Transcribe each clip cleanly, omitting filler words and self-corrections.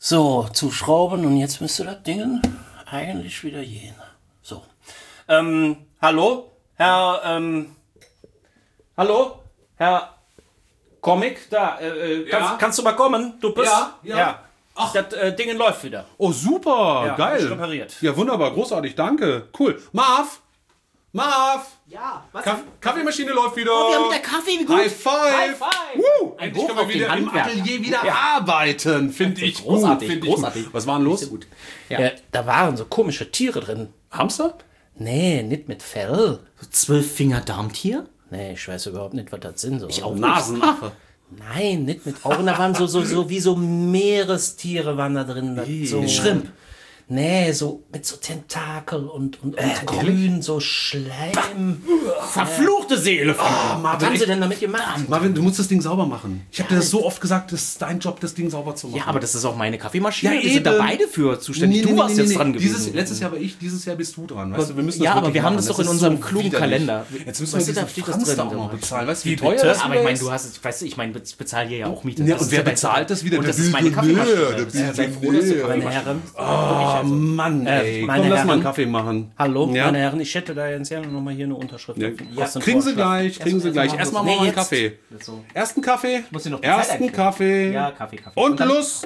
So, zuschrauben und jetzt müsste das Ding eigentlich wieder gehen. So. Hallo? Hallo? Herr Comic, da, kannst du mal kommen? Du bist... Ja. Ach, das Ding läuft wieder. Oh, super, Ja, geil. hab ich repariert. Ja, wunderbar, großartig, danke. Cool. Marv! Ja, was? Kaffeemaschine läuft wieder. Oh, wir haben wieder Kaffee, wie gut. High five. High five. Endlich Hoch können wir auf den wieder im Handwerker. Atelier wieder arbeiten. Finde ich Großartig, gut. großartig. Gut. Was war denn los? Gut. Da waren so komische Tiere drin. Hamster? Nee, nicht mit Fell. 12 Finger Darmtier? Nee, ich weiß überhaupt nicht, was das sind. So. Ich auch nicht. Nasenaffe. Nein, nicht mit Augen. Da waren so wie so Meerestiere waren da drin. So, Schrimp. Nee, so mit so Tentakel und grün, so Schleim. Verfluchte Seele. Was haben sie denn damit gemacht? Marvin, du musst das Ding sauber machen. Ich habe dir das so oft gesagt, das ist dein Job, das Ding sauber zu machen. Ja, aber das ist auch meine Kaffeemaschine. Ja, Wir sind da eben. beide für zuständig. Du warst jetzt dran gewesen. Letztes Jahr war ich, dieses Jahr bist du dran. Weißt du, wir müssen Ja, das aber wirklich wir haben machen. das doch in ist unserem so klugen widerlich. Kalender. Jetzt müssen Weißt wir du, da diesen steht das Franz da drin. auch noch bezahlen. Weißt du, wie Wie teuer bitte? das Aber ich meine, ist? du hast, weißt du, ich meine, bezahle hier ja auch Miete. Ja, Das und ist wer dein bezahlt das wieder? Und Der das ist meine Billionär, Kaffeemaschine. der Sei froh, dass du Billionär. Meine Herren. Oh, Mann, ey. meine Komm, lass mal einen Herren. Kaffee machen. Hallo, Ja? meine Herren, ich hätte da jetzt gerne nochmal hier eine Unterschrift. Ja. Aus dem Kriegen Sie Vorschlag. gleich, kriegen Sie gleich. Erstmal Nee, mal einen jetzt. Kaffee. So. Ersten Kaffee. Muss ich noch die Zeit Ersten erklären? Kaffee. Ja, Kaffee. Und dann- los.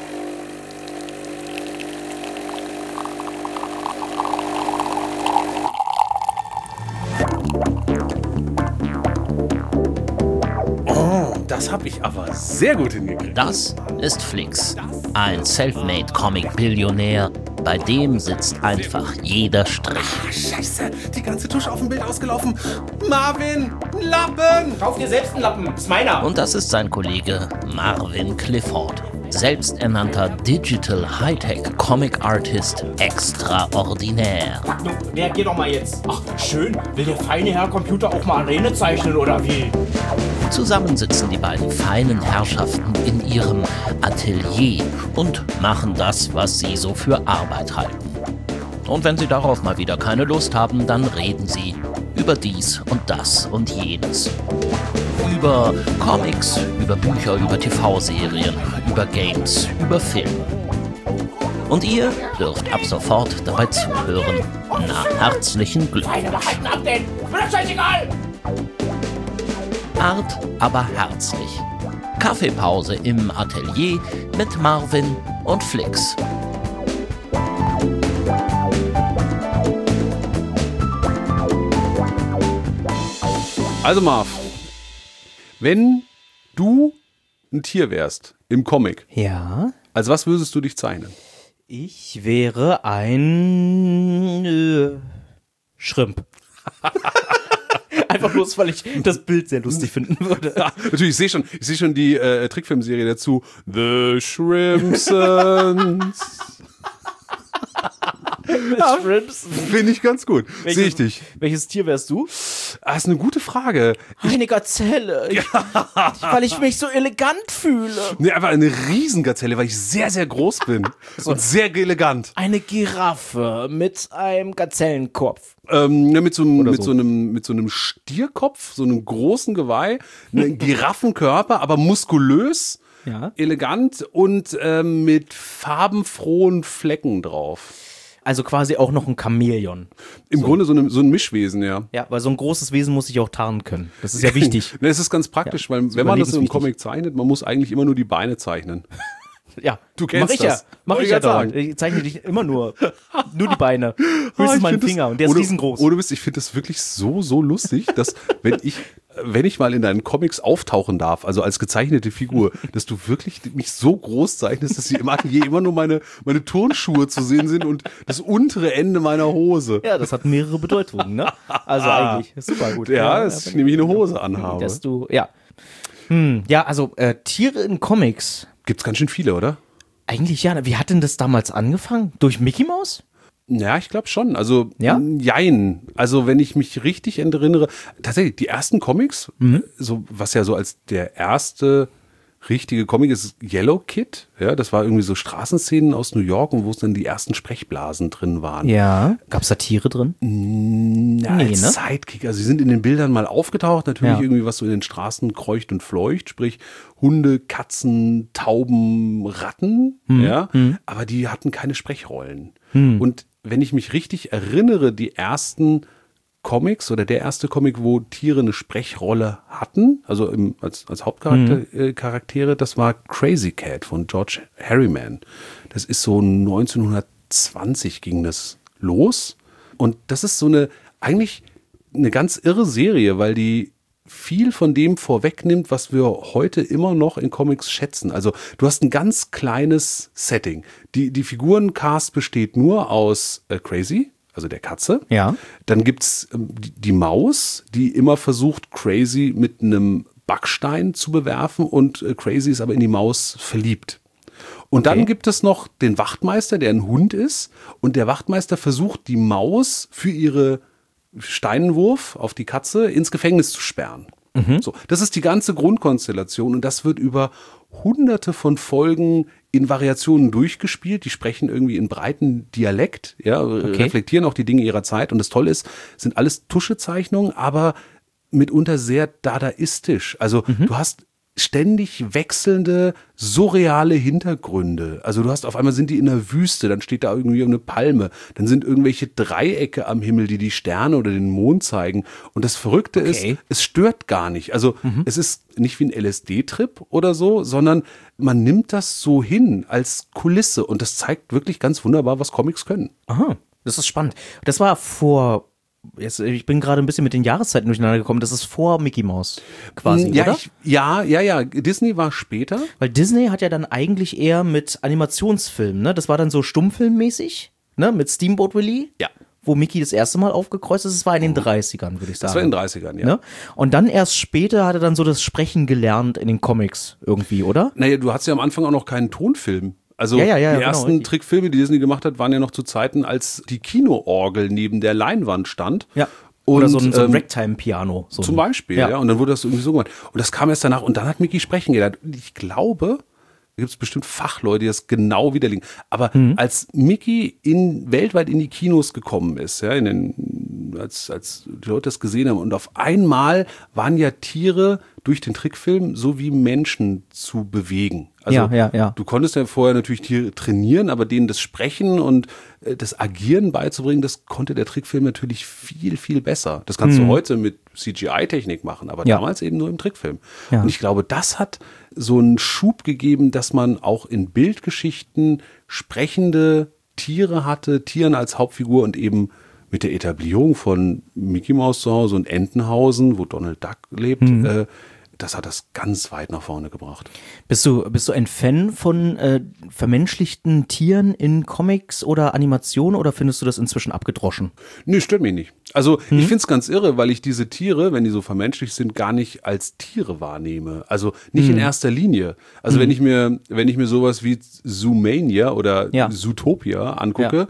Oh, das habe ich aber sehr gut hingekriegt. Das ist Flix, ein Selfmade-Comic-Billionär. Bei dem sitzt einfach jeder Strich. Scheiße, die ganze Tusche auf dem Bild ausgelaufen. Marvin, Lappen. Kauf dir selbst einen Lappen. Das ist meiner. Und das ist sein Kollege Marvin Clifford, selbsternannter Digital Hightech Comic Artist extraordinär. Nun, reagier doch mal jetzt. Ach, schön. Will der feine Herr Computer auch mal Arene zeichnen, oder wie? Zusammen sitzen die beiden feinen Herrschaften in ihrem Atelier und machen das, was sie so für Arbeit halten. Und wenn sie darauf mal wieder keine Lust haben, dann reden sie über dies und das und jenes. Über Comics, über Bücher, über TV-Serien, über Games, über Film. Und ihr dürft ab sofort dabei zuhören. Na, herzlichen Glückwunsch. Feine Wahrheiten ab denn. Ist mir doch scheißegal. Hart, aber herzlich. Kaffeepause im Atelier mit Marvin und Flix. Also Marv, wenn du ein Tier wärst im Comic, Ja, als was würdest du dich zeichnen? ich wäre ein Schrimp. Einfach bloß, weil ich das Bild sehr lustig finden würde. Natürlich, ich sehe schon die Trickfilmserie dazu. The Shrimpsons. Shrimps. Finde ich ganz gut. Sehe ich dich. Welches Tier wärst du? Ah, ist eine gute Frage. Eine Gazelle. Weil ich mich so elegant fühle. Nee, aber eine Riesengazelle, weil ich sehr, sehr groß bin. Und sehr elegant. Eine Giraffe mit einem Gazellenkopf. Mit so einem Stierkopf, so einem großen Geweih, einen Giraffenkörper, aber muskulös, Ja. elegant und mit farbenfrohen Flecken drauf. Also quasi auch noch ein Chamäleon. Im Grunde so ein Mischwesen, ja. Ja, weil so ein großes Wesen muss sich auch tarnen können. Das ist ja wichtig. Ne, es ist ganz praktisch, weil wenn man das im Comic zeichnet, man muss eigentlich immer nur die Beine zeichnen. Ja, Du kennst mach ich das. Mach Wollte ich ich ja grad sagen. dauernd. Ich zeichne dich immer nur die Beine. Ah, Höchstens ich meinen find das- Finger und der ist riesengroß. Ohne Mist, ich finde das wirklich so lustig, dass wenn ich mal in deinen Comics auftauchen darf, also als gezeichnete Figur, dass du wirklich mich so groß zeichnest, dass sie im Atelier immer nur meine Turnschuhe zu sehen sind und das untere Ende meiner Hose. Ja, das hat mehrere Bedeutungen, ne? Also eigentlich super gut. Ja, dass ich nämlich eine Hose anhabe. Dass du, ja. Ja, also Tiere in Comics. Gibt's ganz schön viele, oder? Eigentlich ja. Wie hat denn das damals angefangen? Durch Mickey Mouse? Ja, ich glaube schon. Also, Ja? jein. Also, wenn ich mich richtig erinnere, tatsächlich, die ersten Comics, so, was ja so als der erste richtige Comic ist Yellow Kid. Ja, das war irgendwie so Straßenszenen aus New York und wo es dann die ersten Sprechblasen drin waren. Ja. Gab es da Tiere drin? Als Sidekick. Also sie sind in den Bildern mal aufgetaucht. Natürlich irgendwie, was so in den Straßen kreucht und fleucht. Sprich Hunde, Katzen, Tauben, Ratten. Aber die hatten keine Sprechrollen. Und wenn ich mich richtig erinnere, die ersten Comics oder der erste Comic, wo Tiere eine Sprechrolle hatten, also als Hauptcharaktere, das war Crazy Cat von George Harriman. Das ist so 1920 ging das los. Und das ist so eigentlich eine ganz irre Serie, weil die viel von dem vorwegnimmt, was wir heute immer noch in Comics schätzen. Also du hast ein ganz kleines Setting. Die Figurencast besteht nur aus Crazy, also der Katze. Ja. Dann gibt's die Maus, die immer versucht, Crazy mit einem Backstein zu bewerfen und Crazy ist aber in die Maus verliebt. Und dann gibt es noch den Wachtmeister, der ein Hund ist und der Wachtmeister versucht, die Maus für ihre Steinwurf auf die Katze ins Gefängnis zu sperren. So, das ist die ganze Grundkonstellation und das wird über hunderte von Folgen in Variationen durchgespielt. Die sprechen irgendwie in breiten Dialekt, reflektieren auch die Dinge ihrer Zeit. Und das Tolle ist, sind alles Tuschezeichnungen, aber mitunter sehr dadaistisch. Also du hast ständig wechselnde, surreale Hintergründe. Also du hast auf einmal sind die in der Wüste, dann steht da irgendwie eine Palme, dann sind irgendwelche Dreiecke am Himmel, die Sterne oder den Mond zeigen. Und das Verrückte ist, es stört gar nicht. Also es ist nicht wie ein LSD-Trip oder so, sondern man nimmt das so hin als Kulisse und das zeigt wirklich ganz wunderbar, was Comics können. Aha, das ist spannend. Das war ich bin gerade ein bisschen mit den Jahreszeiten durcheinander gekommen. Das ist vor Mickey Mouse quasi, oder? Ja. Disney war später. Weil Disney hat ja dann eigentlich eher mit Animationsfilmen, ne? Das war dann so stummfilmmäßig, ne? Mit Steamboat Willie. Ja. Wo Mickey das erste Mal aufgekreuzt ist. Das war in den 30ern, würde ich sagen. Das war in den 30ern, ja. Ne? Und dann erst später hat er dann so das Sprechen gelernt in den Comics irgendwie, oder? Naja, du hattest ja am Anfang auch noch keinen Tonfilm. Also die ersten genau, Trickfilme, die Disney gemacht hat, waren ja noch zu Zeiten, als die Kinoorgel neben der Leinwand stand. Ja. Oder so ein Ragtime-Piano. Zum Beispiel, ja. Und dann wurde das irgendwie so gemacht. Und das kam erst danach und dann hat Mickey sprechen gelernt. Und ich glaube, da gibt es bestimmt Fachleute, die das genau widerlegen. Aber als Mickey weltweit in die Kinos gekommen ist, ja, als die Leute das gesehen haben und auf einmal waren ja Tiere durch den Trickfilm so wie Menschen zu bewegen. Also du konntest ja vorher natürlich Tiere trainieren, aber denen das Sprechen und das Agieren beizubringen, das konnte der Trickfilm natürlich viel, viel besser. Das kannst du heute mit CGI-Technik machen, aber damals eben nur im Trickfilm. Ja. Und ich glaube, das hat so einen Schub gegeben, dass man auch in Bildgeschichten sprechende Tiere hatte, Tieren als Hauptfigur und eben mit der Etablierung von Mickey Mouse zu Hause und Entenhausen, wo Donald Duck lebt, das hat das ganz weit nach vorne gebracht. Bist du ein Fan von vermenschlichten Tieren in Comics oder Animationen oder findest du das inzwischen abgedroschen? Nee, stört mich nicht. Also ich finde es ganz irre, weil ich diese Tiere, wenn die so vermenschlicht sind, gar nicht als Tiere wahrnehme. Also nicht in erster Linie. Also wenn ich mir sowas wie Zoomania oder Zootopia angucke,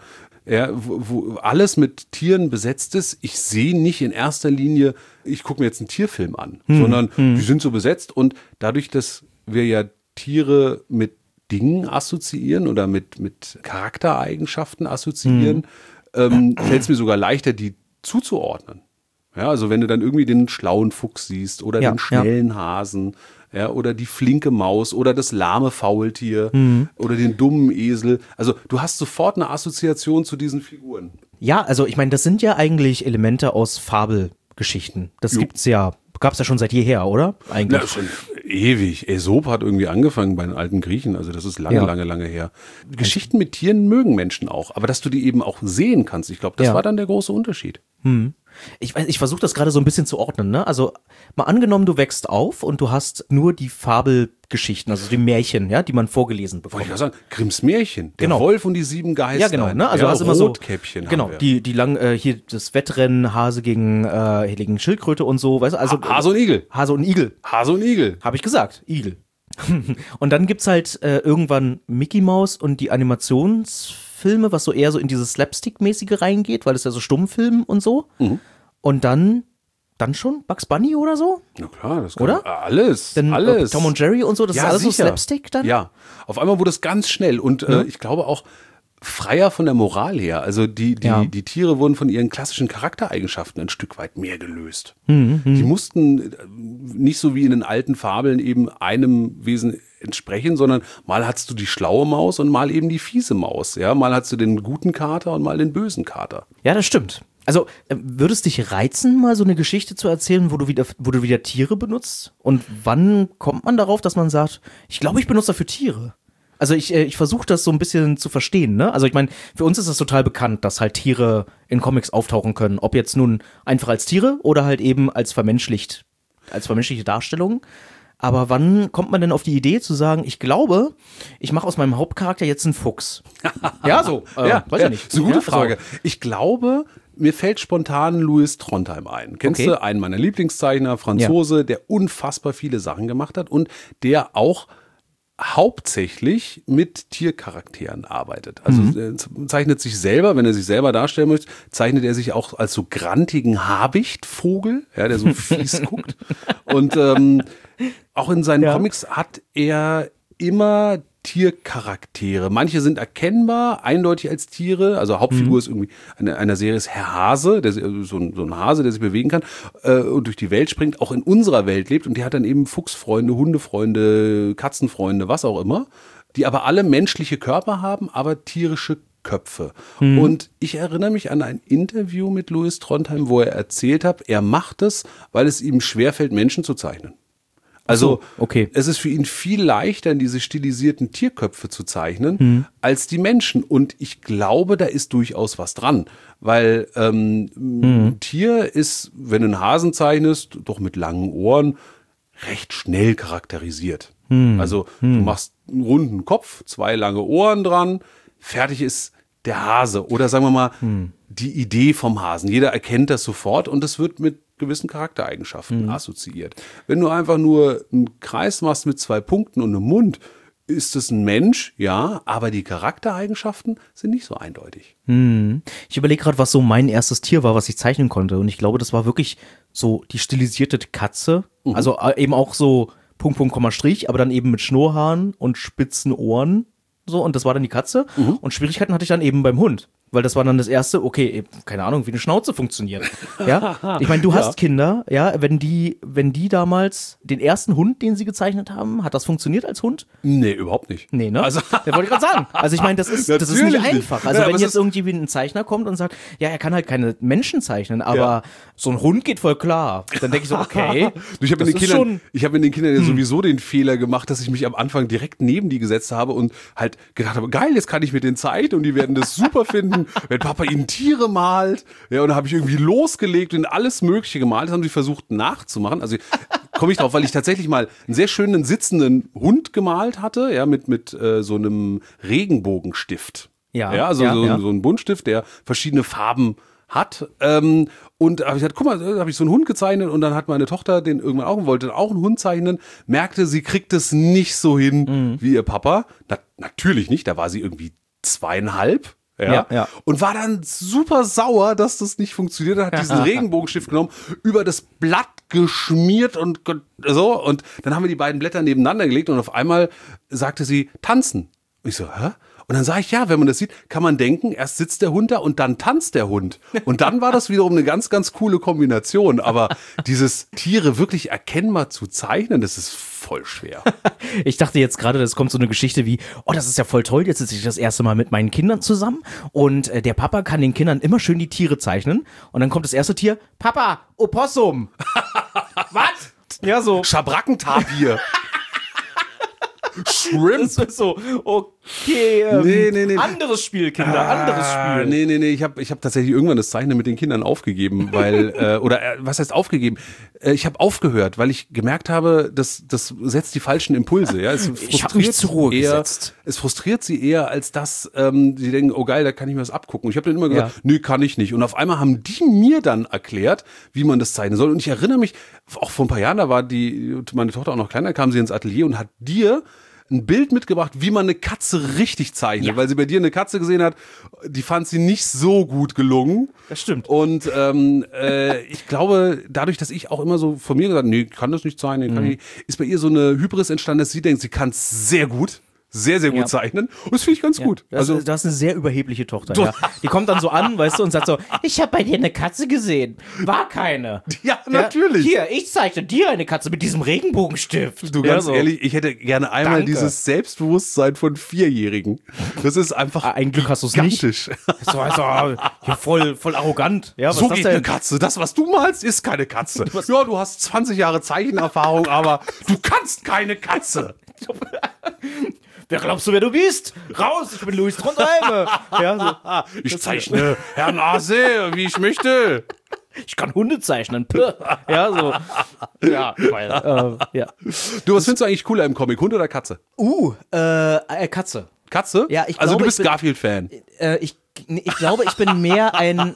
wo alles mit Tieren besetzt ist. Ich sehe nicht in erster Linie, ich gucke mir jetzt einen Tierfilm an, sondern die sind so besetzt und dadurch, dass wir ja Tiere mit Dingen assoziieren oder mit Charaktereigenschaften assoziieren, fällt es mir sogar leichter, die zuzuordnen. Ja, also wenn du dann irgendwie den schlauen Fuchs siehst oder den schnellen Hasen, oder die flinke Maus oder das lahme Faultier oder den dummen Esel. Also du hast sofort eine Assoziation zu diesen Figuren. Ja, also ich meine, das sind ja eigentlich Elemente aus Fabelgeschichten. Das gab's ja schon seit jeher, oder? Eigentlich. Ja, schon ewig. Aesop hat irgendwie angefangen bei den alten Griechen. Also das ist lange her. Geschichten mit Tieren mögen Menschen auch. Aber dass du die eben auch sehen kannst, ich glaube, das war dann der große Unterschied. Ich versuche das gerade so ein bisschen zu ordnen, ne? Also mal angenommen, du wächst auf und du hast nur die Fabelgeschichten, also die Märchen, die man vorgelesen bekommt. Wollte ich sagen, Grimms Märchen, der Wolf und die 7 Geister. Ja, genau, ne? Also hast immer so Rotkäppchen. Genau, die hier das Wettrennen Hase gegen Schildkröte und so, weißt du, also Hase und Igel. Hase und Igel. Hase und Igel. Habe ich gesagt, Igel. Und dann gibt's halt irgendwann Mickey Mouse und die Animationsfilme, was so eher so in dieses Slapstick-mäßige reingeht, weil es ja so Stummfilm und so. Und dann dann schon Bugs Bunny oder so? Na klar, das kann Oder? alles. Denn alles. Tom und Jerry und so, das ist alles so Slapstick dann? Ja, auf einmal wurde es ganz schnell und ich glaube auch freier von der Moral her. Also die Tiere wurden von ihren klassischen Charaktereigenschaften ein Stück weit mehr gelöst. Die mussten nicht so wie in den alten Fabeln eben einem Wesen entsprechen, sondern mal hattest du die schlaue Maus und mal eben die fiese Maus. Ja, mal hattest du den guten Kater und mal den bösen Kater. Ja, das stimmt. Also, würde es dich reizen, mal so eine Geschichte zu erzählen, wo du wieder Tiere benutzt? Und wann kommt man darauf, dass man sagt, ich glaube, ich benutze dafür Tiere? Also ich versuche das so ein bisschen zu verstehen, ne? Also ich meine, für uns ist das total bekannt, dass halt Tiere in Comics auftauchen können. Ob jetzt nun einfach als Tiere oder halt eben als vermenschlichte Darstellung. Aber wann kommt man denn auf die Idee zu sagen, ich glaube, ich mache aus meinem Hauptcharakter jetzt einen Fuchs? Ja, so. Weiß ich nicht. Das ist eine gute Frage. Ich glaube, mir fällt spontan Louis Trondheim ein. Kennst du einen meiner Lieblingszeichner, Franzose, der unfassbar viele Sachen gemacht hat und der auch hauptsächlich mit Tiercharakteren arbeitet. Also er zeichnet sich selber, wenn er sich selber darstellen möchte, zeichnet er sich auch als so grantigen Habichtvogel, ja, der so fies guckt. Und auch in seinen Comics hat er immer Tiercharaktere. Manche sind erkennbar, eindeutig als Tiere. Also Hauptfigur ist irgendwie einer Serie ist Herr Hase, so ein Hase, der sich bewegen kann und durch die Welt springt, auch in unserer Welt lebt. Und der hat dann eben Fuchsfreunde, Hundefreunde, Katzenfreunde, was auch immer, die aber alle menschliche Körper haben, aber tierische Köpfe. Und ich erinnere mich an ein Interview mit Louis Trondheim, wo er erzählt hat, er macht es, weil es ihm schwerfällt, Menschen zu zeichnen. Also es ist für ihn viel leichter, diese stilisierten Tierköpfe zu zeichnen, als die Menschen. Und ich glaube, da ist durchaus was dran. Weil ein Tier ist, wenn du einen Hasen zeichnest, doch mit langen Ohren, recht schnell charakterisiert. Also du machst einen runden Kopf, 2 lange Ohren dran, fertig ist der Hase. Oder sagen wir mal, die Idee vom Hasen. Jeder erkennt das sofort und es wird mit gewissen Charaktereigenschaften assoziiert. Wenn du einfach nur einen Kreis machst mit 2 Punkten und einem Mund, ist es ein Mensch, ja, aber die Charaktereigenschaften sind nicht so eindeutig. Ich überlege gerade, was so mein erstes Tier war, was ich zeichnen konnte. Und ich glaube, das war wirklich so die stilisierte Katze. Also eben auch so Punkt, Punkt, Komma, Strich, aber dann eben mit Schnurrhaaren und spitzen Ohren. So, und das war dann die Katze. Und Schwierigkeiten hatte ich dann eben beim Hund. Weil das war dann das erste, okay, keine Ahnung, wie eine Schnauze funktioniert. Ja, ich meine, du hast Kinder, ja, wenn die damals den ersten Hund, den sie gezeichnet haben, hat das funktioniert als Hund? Nee, überhaupt nicht. Nee, ne? Also, das wollte ich gerade sagen. Also ich meine, das ist nicht einfach. Also wenn jetzt irgendwie ein Zeichner kommt und sagt, ja, er kann halt keine Menschen zeichnen, aber so ein Hund geht voll klar. Dann denke ich so, okay. Ich habe in den Kindern ja sowieso den Fehler gemacht, dass ich mich am Anfang direkt neben die gesetzt habe und halt gedacht habe, geil, jetzt kann ich mit denen zeichnen und die werden das super finden, wenn Papa ihnen Tiere malt. Ja, und dann habe ich irgendwie losgelegt und alles Mögliche gemalt. Das haben sie versucht nachzumachen. Also komme ich drauf, weil ich tatsächlich mal einen sehr schönen sitzenden Hund gemalt hatte, ja, mit so einem Regenbogenstift. So ein Buntstift, der verschiedene Farben hat. Und habe ich gesagt, guck mal, da habe ich so einen Hund gezeichnet und dann hat meine Tochter den irgendwann auch und wollte auch einen Hund zeichnen, merkte, sie kriegt es nicht so hin wie ihr Papa. Natürlich nicht, da war sie irgendwie 2,5. Ja. Und war dann super sauer, dass das nicht funktioniert hat, hat diesen Regenbogenstift genommen, über das Blatt geschmiert und so. Und dann haben wir die beiden Blätter nebeneinander gelegt und auf einmal sagte sie, tanzen. Und ich so, hä? Und dann sage ich, ja, wenn man das sieht, kann man denken, erst sitzt der Hund da und dann tanzt der Hund. Und dann war das wiederum eine ganz, ganz coole Kombination. Aber dieses Tiere wirklich erkennbar zu zeichnen, das ist voll schwer. Ich dachte jetzt gerade, das kommt so eine Geschichte wie, oh, das ist ja voll toll, jetzt sitze ich das erste Mal mit meinen Kindern zusammen und der Papa kann den Kindern immer schön die Tiere zeichnen. Und dann kommt das erste Tier, Papa, Opossum. Was? Ja, so. Schabrackentapir. Shrimp. Das ist so, okay, nee. anderes Spiel, Kinder, anderes Spiel. Nee, ich hab tatsächlich irgendwann das Zeichnen mit den Kindern aufgegeben, weil, was heißt aufgegeben? Ich habe aufgehört, weil ich gemerkt habe, das setzt die falschen Impulse. Ja? Ich habe mich zur Ruhe gesetzt. Es frustriert sie eher, als dass sie denken, oh geil, da kann ich mir das abgucken. Und ich habe dann immer gesagt, nee, kann ich nicht. Und auf einmal haben die mir dann erklärt, wie man das zeichnen soll. Und ich erinnere mich, auch vor ein paar Jahren, da war meine Tochter auch noch kleiner, kam sie ins Atelier und hat dir ein Bild mitgebracht, wie man eine Katze richtig zeichnet, weil sie bei dir eine Katze gesehen hat, die fand sie nicht so gut gelungen. Das stimmt. Und ich glaube, dadurch, dass ich auch immer so von mir gesagt habe, nee, ich kann das nicht zeichnen, kann ich nicht, ist bei ihr so eine Hybris entstanden, dass sie denkt, sie kann es sehr gut. Sehr, sehr gut zeichnen. Und das finde ich ganz gut. Du hast eine sehr überhebliche Tochter. Ja. Die kommt dann so an, weißt du, und sagt so, ich habe bei dir eine Katze gesehen. War keine. Ja, natürlich. Hier, ich zeichne dir eine Katze mit diesem Regenbogenstift. Du, ganz ehrlich, ich hätte gerne einmal dieses Selbstbewusstsein von 4-Jährigen. Das ist einfach ein Glück hast du es nicht. So, also, hier voll arrogant. Ja, was so ist das geht denn? eine Katze. Das, was du malst, ist keine Katze. Ja, du hast 20 Jahre Zeichenerfahrung, aber du kannst keine Katze. Wer glaubst du, wer du bist? Raus, ich bin Louis Trondheim. Ja, so. Ich zeichne Herrn Hase, wie ich möchte. Ich kann Hunde zeichnen. Ja, so. Ja, ja. Du, was findest du eigentlich cooler im Comic? Hund oder Katze? Katze. Katze? Ja, ich also glaube, du bist Garfield-Fan. Ich glaube, ich bin mehr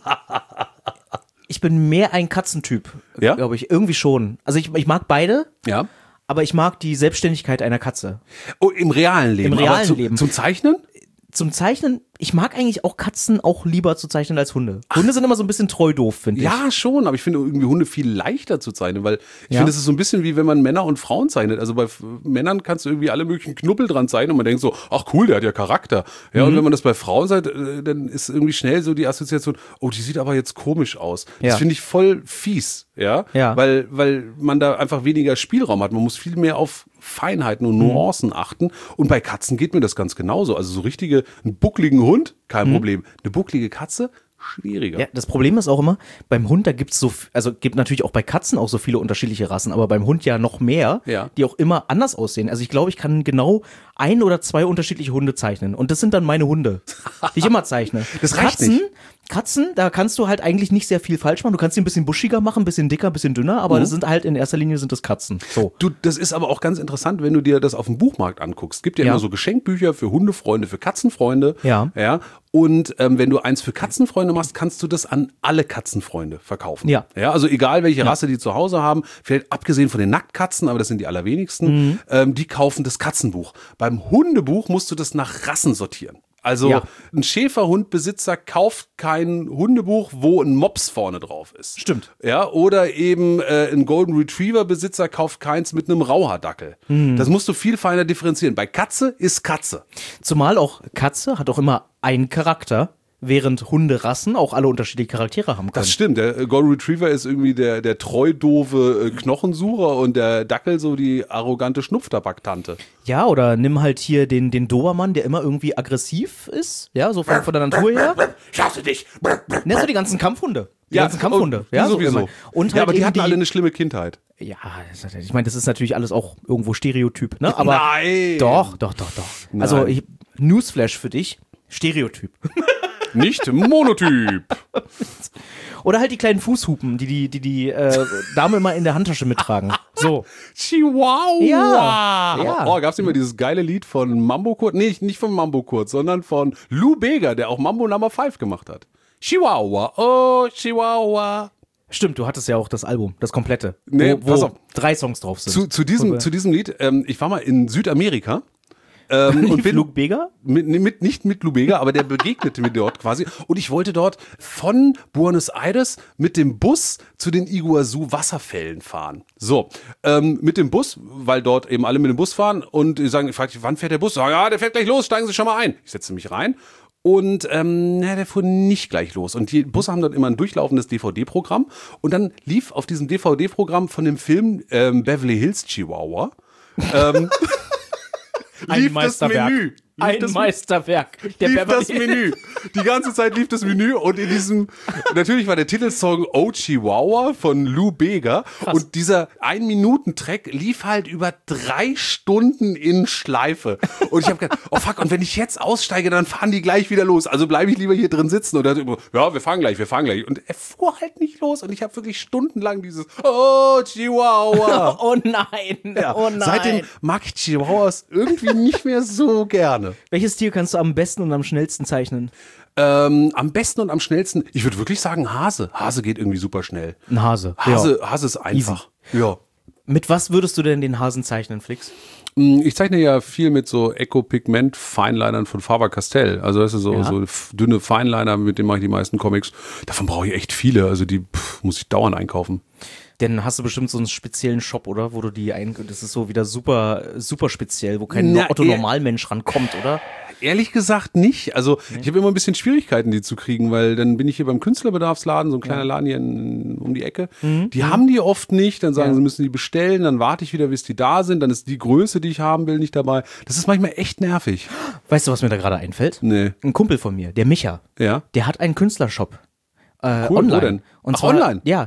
ein Katzentyp. Ja? Glaube ich. Irgendwie schon. Also ich mag beide. Ja. Aber ich mag die Selbstständigkeit einer Katze. Oh, im realen Leben. Im realen Leben. Zum Zeichnen? Zum Zeichnen, ich mag eigentlich auch Katzen auch lieber zu zeichnen als Hunde. Hunde sind immer so ein bisschen treu doof, finde ich. Ja, schon, aber ich finde irgendwie Hunde viel leichter zu zeichnen, weil ich finde, es ist so ein bisschen wie wenn man Männer und Frauen zeichnet. Also bei Männern kannst du irgendwie alle möglichen Knubbel dran zeichnen und man denkt so, ach cool, der hat ja Charakter. Ja, und wenn man das bei Frauen sagt, dann ist irgendwie schnell so die Assoziation, oh, die sieht aber jetzt komisch aus. Ja. Das finde ich voll fies, ja, weil man da einfach weniger Spielraum hat. Man muss viel mehr auf Feinheiten und Nuancen achten. Und bei Katzen geht mir das ganz genauso. Also so einen buckligen Hund, kein Problem. Eine bucklige Katze, schwieriger. Ja, das Problem ist auch immer, beim Hund, da gibt natürlich auch bei Katzen auch so viele unterschiedliche Rassen, aber beim Hund ja noch mehr, die auch immer anders aussehen. Also ich glaube, ich kann genau 1 oder 2 unterschiedliche Hunde zeichnen. Und das sind dann meine Hunde, die ich immer zeichne. Das reicht nicht. Katzen, da kannst du halt eigentlich nicht sehr viel falsch machen. Du kannst sie ein bisschen buschiger machen, ein bisschen dicker, ein bisschen dünner, aber das sind halt in erster Linie sind das Katzen. So. Du, das ist aber auch ganz interessant, wenn du dir das auf dem Buchmarkt anguckst. Es gibt ja immer so Geschenkbücher für Hundefreunde, für Katzenfreunde. Ja. Und wenn du eins für Katzenfreunde machst, kannst du das an alle Katzenfreunde verkaufen. Ja. Also egal, welche Rasse die zu Hause haben, vielleicht abgesehen von den Nacktkatzen, aber das sind die allerwenigsten, die kaufen das Katzenbuch. Beim Hundebuch musst du das nach Rassen sortieren. Also ein Schäferhundbesitzer kauft kein Hundebuch, wo ein Mops vorne drauf ist. Stimmt. Ja, oder eben ein Golden Retriever Besitzer kauft keins mit einem Rauhaardackel. Das musst du viel feiner differenzieren. Bei Katze ist Katze. Zumal auch Katze hat auch immer einen Charakter, während Hunderassen auch alle unterschiedliche Charaktere haben können. Das stimmt. Der Golden Retriever ist irgendwie der treu doofe Knochensucher und der Dackel so die arrogante Schnupftabak-Tante. Ja, oder nimm halt hier den Dobermann, der immer irgendwie aggressiv ist, ja, so von der Natur her. Ich hasse dich. Ne, so die ganzen Kampfhunde. Ja, sowieso. Und halt aber die hatten alle eine schlimme Kindheit. Ja, ich meine, das ist natürlich alles auch irgendwo Stereotyp, ne? Aber Nein. Doch. Nein. Also Newsflash für dich, Stereotyp. Nicht Monotyp. Oder halt die kleinen Fußhupen, die Dame immer in der Handtasche mittragen. So. Chihuahua. Ja. Oh, gab's immer dieses geile Lied von Mambo Kurt? Nee, nicht von Mambo Kurt, sondern von Lou Bega, der auch Mambo Number 5 gemacht hat. Chihuahua, oh Chihuahua. Stimmt, du hattest ja auch das Album, das komplette, pass auf. 3 Songs drauf sind. Zu diesem Lied, ich war mal in Südamerika. Und bin Lou Bega? Nicht mit Lou Bega, aber der begegnete mir dort quasi. Und ich wollte dort von Buenos Aires mit dem Bus zu den Iguazu-Wasserfällen fahren. So, mit dem Bus, weil dort eben alle mit dem Bus fahren. Und ich fragte, wann fährt der Bus? Ja, der fährt gleich los, steigen Sie schon mal ein. Ich setze mich rein. Und der fuhr nicht gleich los. Und die Busse haben dann immer ein durchlaufendes DVD-Programm. Und dann lief auf diesem DVD-Programm von dem Film Beverly Hills Chihuahua Ein Meisterwerk. Meisterwerk. Lief das Menü. Die ganze Zeit lief das Menü und in diesem, natürlich war der Titelsong Oh Chihuahua von Lou Bega. Krass. Und dieser 1-Minuten-Track lief halt über 3 Stunden in Schleife. Und ich habe gedacht, oh fuck, und wenn ich jetzt aussteige, dann fahren die gleich wieder los. Also bleibe ich lieber hier drin sitzen. Und dann, ja, wir fahren gleich. Und er fuhr halt nicht los. Und ich habe wirklich stundenlang dieses Oh Chihuahua. Oh nein, ja. Oh nein. Seitdem mag ich Chihuahuas irgendwie nicht mehr so gerne. Welches Tier kannst du am besten und am schnellsten zeichnen? Am besten und am schnellsten, ich würde wirklich sagen Hase. Hase geht irgendwie super schnell. Ein Hase. Hase ist einfach. Easy. Ja. Mit was würdest du denn den Hasen zeichnen, Flix? Ich zeichne ja viel mit so Eco-Pigment-Feinlinern von Faber-Castell. Also das ist so dünne Feinliner, mit denen mache ich die meisten Comics. Davon brauche ich echt viele, also die muss ich dauernd einkaufen. Denn hast du bestimmt so einen speziellen Shop, oder? Wo du das ist so wieder super, super speziell, wo kein Otto-Normalmensch rankommt, oder? Ehrlich gesagt nicht. Also ich habe immer ein bisschen Schwierigkeiten, die zu kriegen, weil dann bin ich hier beim Künstlerbedarfsladen, so ein kleiner Laden hier um die Ecke. Die haben die oft nicht, dann sagen sie, müssen die bestellen, dann warte ich wieder, bis die da sind, dann ist die Größe, die ich haben will, nicht dabei. Das ist manchmal echt nervig. Weißt du, was mir da gerade einfällt? Nee. Ein Kumpel von mir, der Micha, der hat einen Künstlershop. Cool, online. Wo denn? Und Ach, zwar, online? Ja,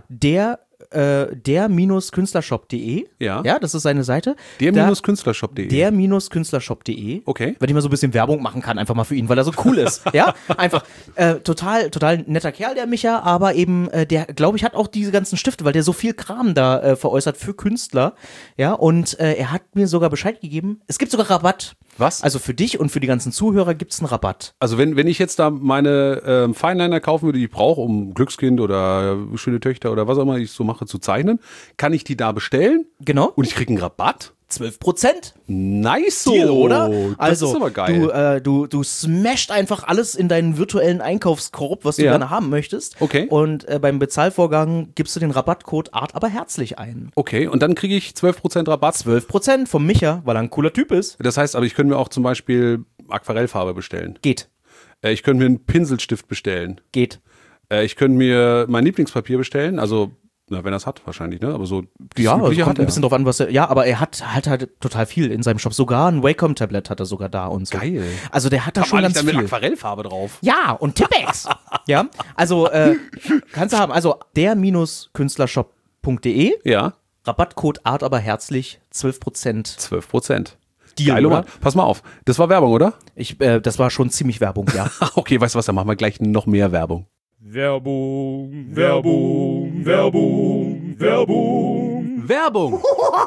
der-künstlershop.de. Ja, das ist seine Seite. Der-Künstlershop.de. Der-Künstlershop.de. Okay. Wenn ich mal so ein bisschen Werbung machen kann, einfach mal für ihn, weil er so cool ist. Ja, einfach total netter Kerl, der Micha, aber eben, der, glaube ich, hat auch diese ganzen Stifte, weil der so viel Kram da veräußert für Künstler. Ja, und er hat mir sogar Bescheid gegeben, es gibt sogar Rabatt. Was? Also für dich und für die ganzen Zuhörer gibt es einen Rabatt. Also wenn ich jetzt da meine Feinliner kaufen würde, die ich brauche, um Glückskind oder schöne Töchter oder was auch immer ich so mache zu zeichnen, kann ich die da bestellen? Genau. Und ich kriege einen Rabatt? 12%. Nice so, Deal, oder? Das Also, ist aber geil. du smasht einfach alles in deinen virtuellen Einkaufskorb, was du gerne haben möchtest. Okay. Und beim Bezahlvorgang gibst du den Rabattcode Art aber herzlich ein. Okay, und dann kriege ich 12% Rabatt. 12% vom Micha, weil er ein cooler Typ ist. Das heißt aber, ich könnte mir auch zum Beispiel Aquarellfarbe bestellen. Geht. Ich könnte mir einen Pinselstift bestellen. Geht. Ich könnte mir mein Lieblingspapier bestellen, also wenn er es hat, wahrscheinlich, ne? Aber so ja, das kommt ein bisschen drauf an, was er. Ja, aber er hat halt total viel in seinem Shop. Sogar ein Wacom-Tablet hat er sogar da und so. Geil. Also der hat da schon ganz dann viel. mit Aquarellfarbe drauf. Ja, und Tippex. Ja, also kannst du haben. Also der-künstlershop.de. Ja. Rabattcode Art aber herzlich 12%. 12%. Deal, Geil, oder? Pass mal auf. Das war Werbung, oder? Das war schon ziemlich Werbung, ja. Okay, weißt du was, dann machen wir gleich noch mehr Werbung. Werbung, Werbung, Werbung, Werbung. Werbung!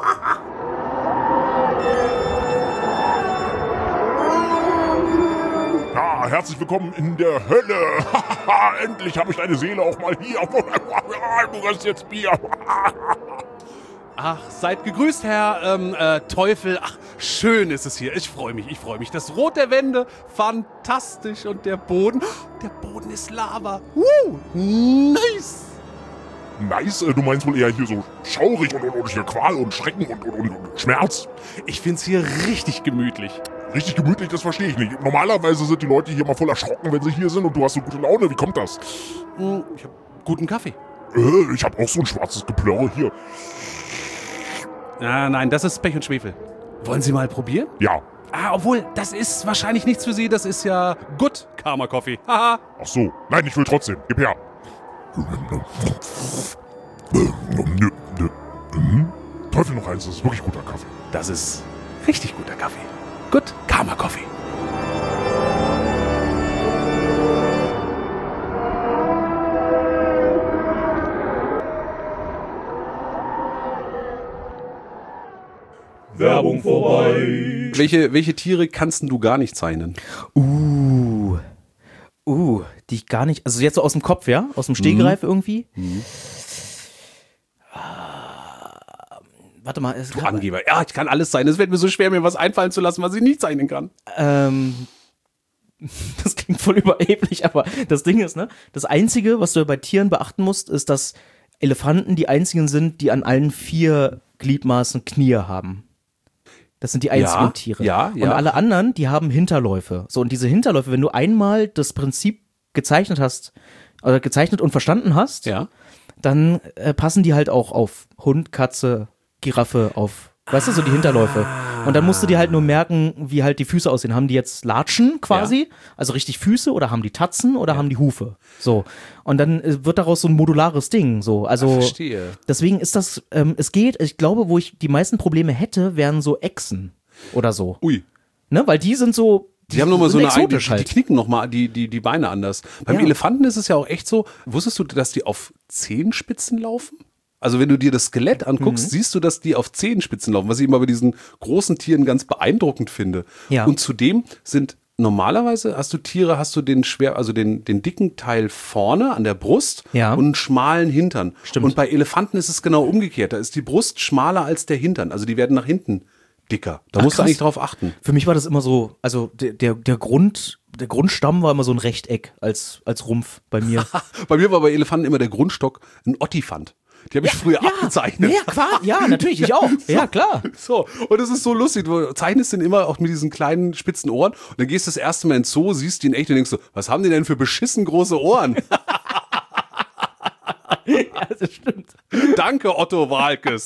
Ja, herzlich willkommen in der Hölle. Endlich habe ich deine Seele auch mal hier. Du hast jetzt Bier. Ach, seid gegrüßt, Herr Teufel. Ach, schön ist es hier. Ich freue mich. Das Rot der Wände, fantastisch. Und der Boden ist Lava. Nice. Nice? Du meinst wohl eher hier so schaurig und hier Qual und Schrecken und Schmerz? Ich find's hier richtig gemütlich. Richtig gemütlich, das verstehe ich nicht. Normalerweise sind die Leute hier mal voll erschrocken, wenn sie hier sind und du hast so gute Laune. Wie kommt das? Ich hab guten Kaffee. Ich habe auch so ein schwarzes Geplörre hier. Nein, das ist Pech und Schwefel. Wollen Sie mal probieren? Ja. Obwohl, das ist wahrscheinlich nichts für Sie. Das ist ja Good Karma Coffee. Haha. Ach so. Nein, ich will trotzdem. Gib her. Teufel noch eins, das ist wirklich guter Kaffee. Das ist richtig guter Kaffee. Good Karma Coffee. Werbung vorbei. Welche Tiere kannst du gar nicht zeichnen? Die ich gar nicht. Also jetzt so aus dem Kopf, ja? Aus dem Stegreif irgendwie? Warte mal. Du Angeber. Ja, ich kann alles sein. Es wird mir so schwer, mir was einfallen zu lassen, was ich nicht zeichnen kann. Das klingt voll überheblich, aber das Ding ist, ne? Das Einzige, was du bei Tieren beachten musst, ist, dass Elefanten die einzigen sind, die an allen 4 Gliedmaßen Knie haben. Das sind die einzigen Tiere. Ja. Und alle anderen, die haben Hinterläufe. So, und diese Hinterläufe, wenn du einmal das Prinzip gezeichnet hast, oder gezeichnet und verstanden hast, dann passen die halt auch auf Hund, Katze, Giraffe, auf, weißt du, so die Hinterläufe. Und dann musst du dir halt nur merken, wie halt die Füße aussehen. Haben die jetzt Latschen quasi, also richtig Füße, oder haben die Tatzen oder haben die Hufe? So. Und dann wird daraus so ein modulares Ding. So. Also, verstehe. Deswegen ist das, es geht, ich glaube, wo ich die meisten Probleme hätte, wären so Echsen oder so. Ui. Ne, weil die sind so, Die haben nochmal so eine eigene, exotisch halt. die knicken nochmal die Beine anders. Beim Elefanten ist es ja auch echt so, wusstest du, dass die auf Zehenspitzen laufen? Also wenn du dir das Skelett anguckst, siehst du, dass die auf Zehenspitzen laufen, was ich immer bei diesen großen Tieren ganz beeindruckend finde. Ja. Und zudem sind normalerweise hast du Tiere, hast du den den dicken Teil vorne an der Brust und einen schmalen Hintern. Stimmt. Und bei Elefanten ist es genau umgekehrt. Da ist die Brust schmaler als der Hintern. Also die werden nach hinten dicker. Da musst du eigentlich drauf achten. Für mich war das immer so, also der Grundstamm war immer so ein Rechteck als Rumpf bei mir. Bei mir war bei Elefanten immer der Grundstock ein Ottifant. Die habe ich früher abgezeichnet. Ja, natürlich, ich auch. Ja, klar. So, und es ist so lustig, du zeichnest den immer auch mit diesen kleinen spitzen Ohren und dann gehst du das erste Mal ins Zoo, siehst die in echt und denkst so, was haben die denn für beschissen große Ohren? Ja, das stimmt. Danke, Otto Walkes.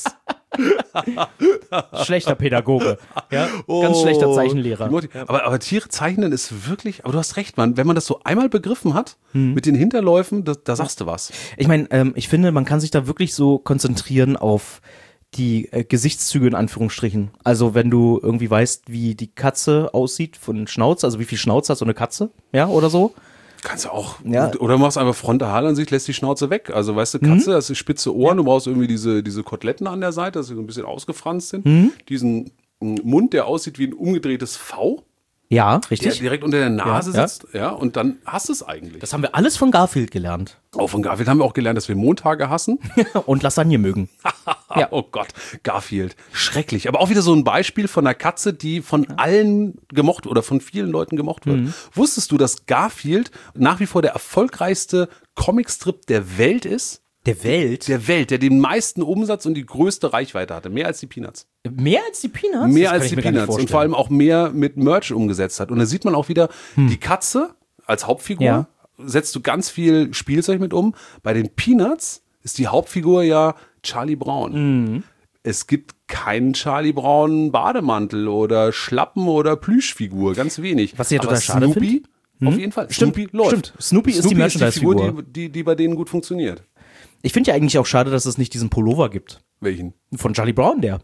Schlechter Pädagoge. Ja, ganz schlechter Zeichenlehrer. Aber Tiere zeichnen ist wirklich, aber du hast recht, Mann, wenn man das so einmal begriffen hat, mit den Hinterläufen, da sagst du was. Ich meine, ich finde, man kann sich da wirklich so konzentrieren auf die Gesichtszüge in Anführungsstrichen. Also wenn du irgendwie weißt, wie die Katze aussieht von Schnauz, also wie viel Schnauz hat so eine Katze, ja, oder so. Kannst du auch, oder machst einfach Frontalansicht, lässt die Schnauze weg. Also weißt du, Katze, das ist spitze Ohren, du brauchst irgendwie diese Koteletten an der Seite, dass sie so ein bisschen ausgefranst sind. Diesen Mund, der aussieht wie ein umgedrehtes V. Ja, richtig. Der direkt unter der Nase sitzt. Ja, und dann hast du es eigentlich. Das haben wir alles von Garfield gelernt. Auch von Garfield haben wir auch gelernt, dass wir Montage hassen. Und Lasagne mögen. Ja. Oh Gott, Garfield. Schrecklich. Aber auch wieder so ein Beispiel von einer Katze, die von allen gemocht oder von vielen Leuten gemocht wird. Wusstest du, dass Garfield nach wie vor der erfolgreichste Comicstrip der Welt ist? Der Welt? Der Welt, der den meisten Umsatz und die größte Reichweite hatte. Mehr als die Peanuts. Mehr als die Peanuts? Mehr als die Peanuts. Und vor allem auch mehr mit Merch umgesetzt hat. Und da sieht man auch wieder, die Katze als Hauptfigur setzt du ganz viel Spielzeug mit um. Bei den Peanuts ist die Hauptfigur ja Charlie Brown. Es gibt keinen Charlie Brown Bademantel oder Schlappen oder Plüschfigur, ganz wenig. Was ich ja total schade Snoopy auf jeden Fall. Snoopy läuft. Snoopy ist die Merchandise-Figur, die bei denen gut funktioniert. Ich finde ja eigentlich auch schade, dass es nicht diesen Pullover gibt. Welchen? Von Charlie Brown, der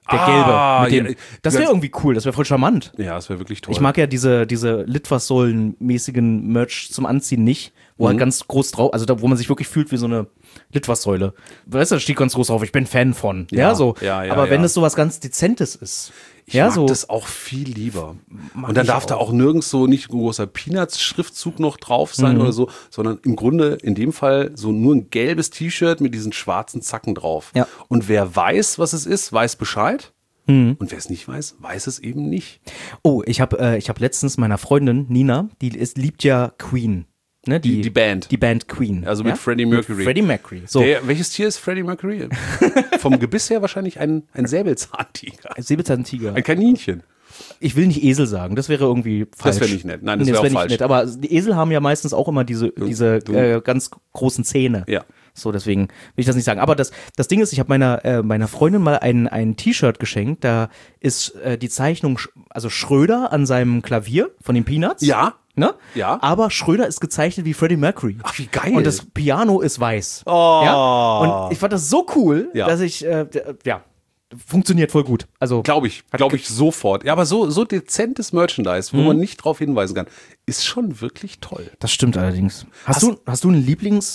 gelbe. Das wäre irgendwie cool, das wäre voll charmant. Ja, das wäre wirklich toll. Ich mag ja diese Litfaßsäulen-mäßigen Merch zum Anziehen nicht, wo halt ganz groß drauf, also da, wo man sich wirklich fühlt wie so eine Litfaßsäule. Weißt du, da steht ganz groß drauf, ich bin Fan von. Aber wenn es sowas ganz Dezentes ist. Ich mag das auch viel lieber. Und dann darf da auch nirgends so nicht ein großer Peanuts-Schriftzug noch drauf sein oder so, sondern im Grunde in dem Fall so nur ein gelbes T-Shirt mit diesen schwarzen Zacken drauf. Ja. Und wer weiß, was es ist, weiß Bescheid. Und wer es nicht weiß, weiß es eben nicht. Oh, ich hab letztens meiner Freundin Nina, die liebt ja Queen. Ne, die Band. Die Band Queen. Also mit Freddie Mercury. Freddie Mercury. So. Welches Tier ist Freddie Mercury? Vom Gebiss her wahrscheinlich ein Säbelzahntiger. Ein Säbelzahntiger. Ein Kaninchen. Ich will nicht Esel sagen, das wäre irgendwie falsch. Das wäre nicht nett. Nein, das wäre auch falsch. Nicht nett. Aber die Esel haben ja meistens auch immer diese ganz großen Zähne. Ja. So, deswegen will ich das nicht sagen. Aber das Ding ist, ich habe meiner Freundin mal ein T-Shirt geschenkt. Da ist die Zeichnung, also Schröder an seinem Klavier von den Peanuts. Ja. Ne? Ja. Aber Schröder ist gezeichnet wie Freddie Mercury. Ach, wie geil. Und das Piano ist weiß. Oh. Ja? Und ich fand das so cool, dass ich, funktioniert voll gut. Also Glaube ich sofort. Ja, aber so dezentes Merchandise, wo man nicht drauf hinweisen kann, ist schon wirklich toll. Das stimmt allerdings. Hast du ein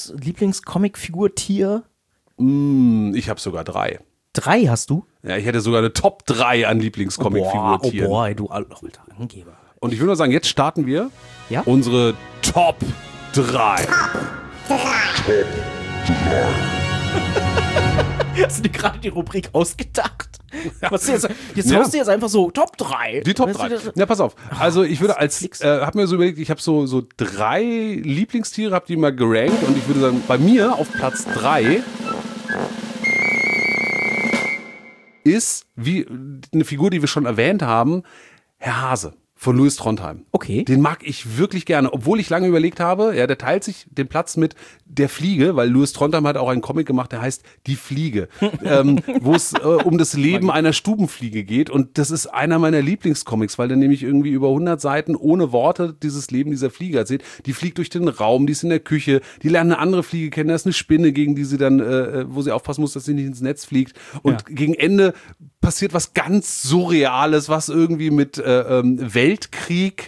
Lieblings-Comic-Figur-Tier? Ich habe sogar 3. 3 hast du? Ja, ich hätte sogar eine Top 3 an Lieblings-Comic-Figur-Tieren. Oh boah, du alter Angeber. Und ich würde nur sagen, jetzt starten wir unsere Top 3. Hast du dir gerade die Rubrik ausgedacht? Was jetzt haust du jetzt einfach so Top 3. Die Top 3. Ja, pass auf. Also ich würde hab mir so überlegt, ich habe so 3 Lieblingstiere, habe die mal gerankt und ich würde sagen, bei mir auf Platz 3 ist wie eine Figur, die wir schon erwähnt haben, Herr Hase. Von Louis Trondheim. Okay. Den mag ich wirklich gerne, obwohl ich lange überlegt habe, der teilt sich den Platz mit der Fliege, weil Louis Trondheim hat auch einen Comic gemacht, der heißt Die Fliege, wo es um das Leben einer Stubenfliege geht und das ist einer meiner Lieblingscomics, weil der nämlich irgendwie über 100 Seiten ohne Worte dieses Leben dieser Fliege erzählt. Die fliegt durch den Raum, die ist in der Küche, die lernen eine andere Fliege kennen, da ist eine Spinne, gegen die sie dann, wo sie aufpassen muss, dass sie nicht ins Netz fliegt und gegen Ende passiert was ganz Surreales, was irgendwie mit Weltkrieg,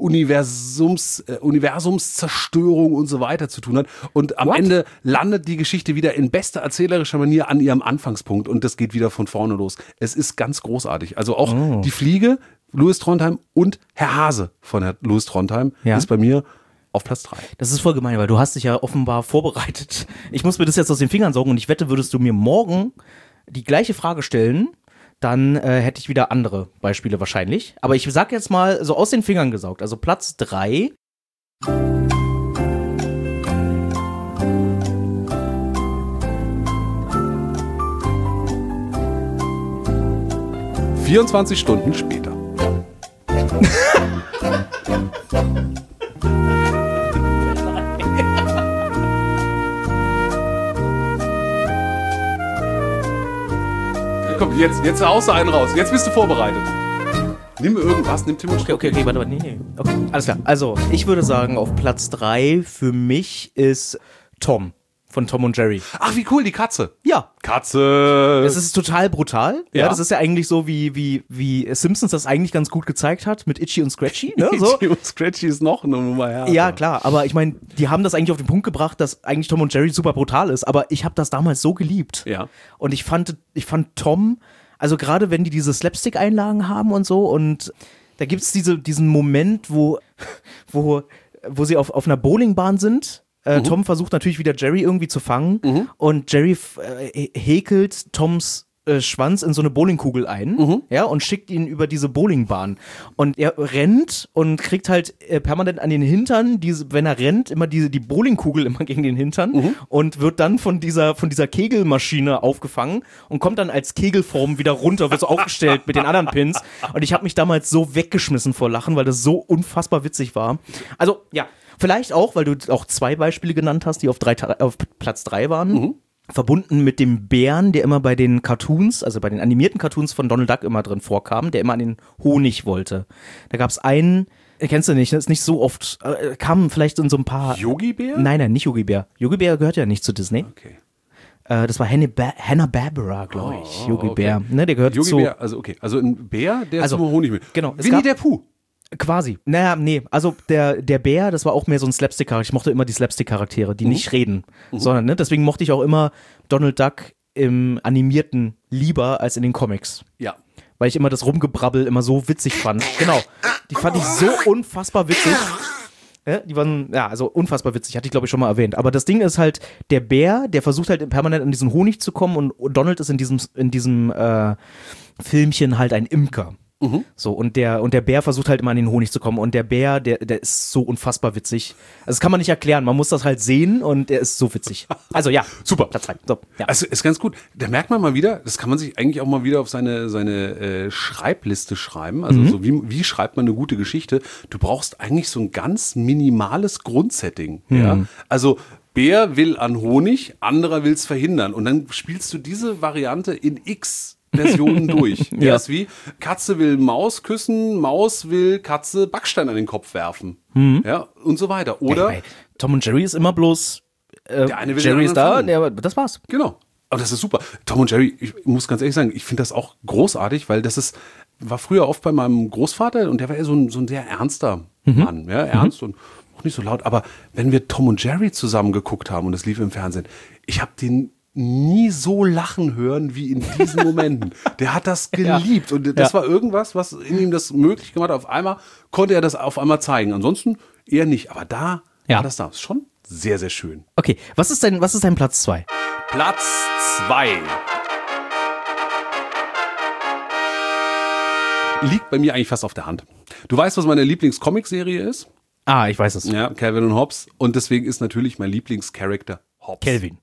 Universumszerstörung und so weiter zu tun hat. Und am Ende landet die Geschichte wieder in bester erzählerischer Manier an ihrem Anfangspunkt und das geht wieder von vorne los. Es ist ganz großartig. Also auch die Fliege, Louis Trondheim und Herr Hase von Herr Louis Trondheim ist bei mir auf Platz 3. Das ist voll gemein, weil du hast dich ja offenbar vorbereitet. Ich muss mir das jetzt aus den Fingern saugen und ich wette, würdest du mir morgen die gleiche Frage stellen, dann hätte ich wieder andere Beispiele wahrscheinlich. Aber ich sag jetzt mal so aus den Fingern gesaugt. Also Platz 3. 24 Stunden später. Komm, jetzt haust du einen raus. Jetzt bist du vorbereitet. Nimm irgendwas, nimm Tim und Okay, warte. Nee. Okay, alles klar. Also, ich würde sagen, auf Platz 3 für mich ist Tom von Tom und Jerry. Ach, wie cool, die Katze. Ja. Katze. Es ist total brutal. Ja, das ist ja eigentlich so, wie Simpsons das eigentlich ganz gut gezeigt hat mit Itchy und Scratchy. Ne? So. Itchy und Scratchy ist noch eine Nummer härter. Ja, klar, aber ich meine, die haben das eigentlich auf den Punkt gebracht, dass eigentlich Tom und Jerry super brutal ist, aber ich habe das damals so geliebt. Ja. Und ich fand Tom, also gerade wenn die diese Slapstick-Einlagen haben und so, und da gibt's diesen Moment, wo sie auf einer Bowlingbahn sind. Tom versucht natürlich wieder Jerry irgendwie zu fangen und Jerry häkelt Toms Schwanz in so eine Bowlingkugel ein, ja, und schickt ihn über diese Bowlingbahn. Und er rennt und kriegt halt permanent an den Hintern, wenn er rennt, immer die Bowlingkugel immer gegen den Hintern und wird dann von dieser Kegelmaschine aufgefangen und kommt dann als Kegelform wieder runter, wird so aufgestellt mit den anderen Pins. Und ich habe mich damals so weggeschmissen vor Lachen, weil das so unfassbar witzig war. Also, ja. Vielleicht auch, weil du auch 2 Beispiele genannt hast, die auf Platz 3 waren. Verbunden mit dem Bären, der immer bei den Cartoons, also bei den animierten Cartoons von Donald Duck immer drin vorkam, der immer an den Honig wollte. Da gab es einen, kennst du nicht, das ist nicht so oft, kam vielleicht in so ein paar... Yogi Bär? Nein, nicht Yogi Bär. Yogi Bär gehört ja nicht zu Disney. Okay. Das war Hanna-Barbera, glaube ich. Yogi Bär. Ne, der gehört Yogi zu... Bär, also okay. Also ein Bär, der zum Honig will. Genau. Winnie der Pooh. Quasi. Naja, nee. Also der Bär, das war auch mehr so ein Slapstick-Charakter. Ich mochte immer die Slapstick-Charaktere, die nicht reden. Sondern, ne, deswegen mochte ich auch immer Donald Duck im Animierten lieber als in den Comics. Ja. Weil ich immer das Rumgebrabbel immer so witzig fand. Genau. Die fand ich so unfassbar witzig. Ja, die waren, ja, also unfassbar witzig, hatte ich glaube ich schon mal erwähnt. Aber das Ding ist halt, der Bär, der versucht halt permanent an diesen Honig zu kommen und Donald ist in diesem Filmchen halt ein Imker. So, und der Bär versucht halt immer an den Honig zu kommen und der Bär, der ist so unfassbar witzig. Also das kann man nicht erklären, man muss das halt sehen und der ist so witzig. Also ja, super. Platz 3. So, ja. Also ist ganz gut. Da merkt man mal wieder, das kann man sich eigentlich auch mal wieder auf seine Schreibliste schreiben. Also so wie schreibt man eine gute Geschichte? Du brauchst eigentlich so ein ganz minimales Grundsetting. Ja? Also Bär will an Honig, anderer will es verhindern und dann spielst du diese Variante in X Versionen durch. Ja. Das ist wie Katze will Maus küssen, Maus will Katze Backstein an den Kopf werfen. Ja, und so weiter. Oder Tom und Jerry ist immer bloß der eine will Jerry ist da, aber das war's. Genau. Aber das ist super. Tom und Jerry, ich muss ganz ehrlich sagen, ich finde das auch großartig, weil war früher oft bei meinem Großvater und der war eher so ein sehr ernster Mann. Ja, ernst und auch nicht so laut. Aber wenn wir Tom und Jerry zusammen geguckt haben und es lief im Fernsehen, ich habe den nie so lachen hören wie in diesen Momenten. Der hat das geliebt und das war irgendwas, was in ihm das möglich gemacht hat. Auf einmal konnte er das auf einmal zeigen. Ansonsten eher nicht. Aber da war das da. Ist schon sehr, sehr schön. Okay, was ist dein Platz 2? Platz 2 liegt bei mir eigentlich fast auf der Hand. Du weißt, was meine Lieblings-Comic-Serie ist? Ah, ich weiß es. Ja, Calvin und Hobbes. Und deswegen ist natürlich mein Lieblingscharakter Hobbes. Kelvin.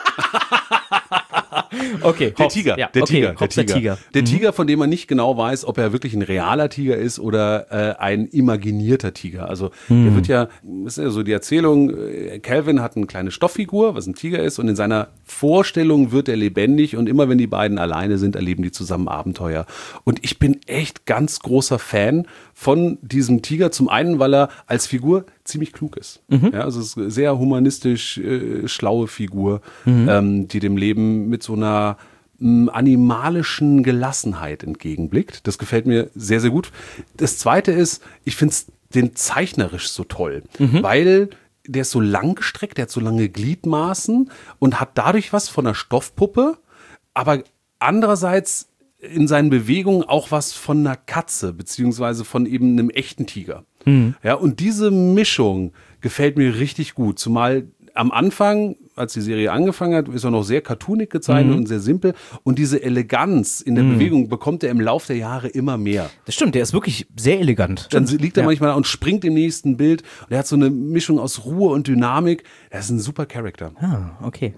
Okay, der Tiger, ja, der okay, Tiger. Der Tiger, von dem man nicht genau weiß, ob er wirklich ein realer Tiger ist oder ein imaginierter Tiger. Also der wird das ist ja so die Erzählung, Calvin hat eine kleine Stofffigur, was ein Tiger ist und in seiner Vorstellung wird er lebendig und immer wenn die beiden alleine sind, erleben die zusammen Abenteuer. Und ich bin echt ganz großer Fan von diesem Tiger, zum einen, weil er als Figur ziemlich klug ist. Ja, also es ist eine sehr humanistisch schlaue Figur, die dem Leben mit so einer animalischen Gelassenheit entgegenblickt. Das gefällt mir sehr, sehr gut. Das Zweite ist, ich finde den zeichnerisch so toll, weil der ist so lang gestreckt, der hat so lange Gliedmaßen und hat dadurch was von einer Stoffpuppe, aber andererseits in seinen Bewegungen auch was von einer Katze, beziehungsweise von eben einem echten Tiger. Ja, und diese Mischung gefällt mir richtig gut. Zumal am Anfang, als die Serie angefangen hat, ist er noch sehr cartoonig gezeichnet und sehr simpel. Und diese Eleganz in der Bewegung bekommt er im Laufe der Jahre immer mehr. Das stimmt, der ist wirklich sehr elegant. Dann liegt er manchmal da und springt im nächsten Bild. Und er hat so eine Mischung aus Ruhe und Dynamik. Er ist ein super Charakter. Ah, okay.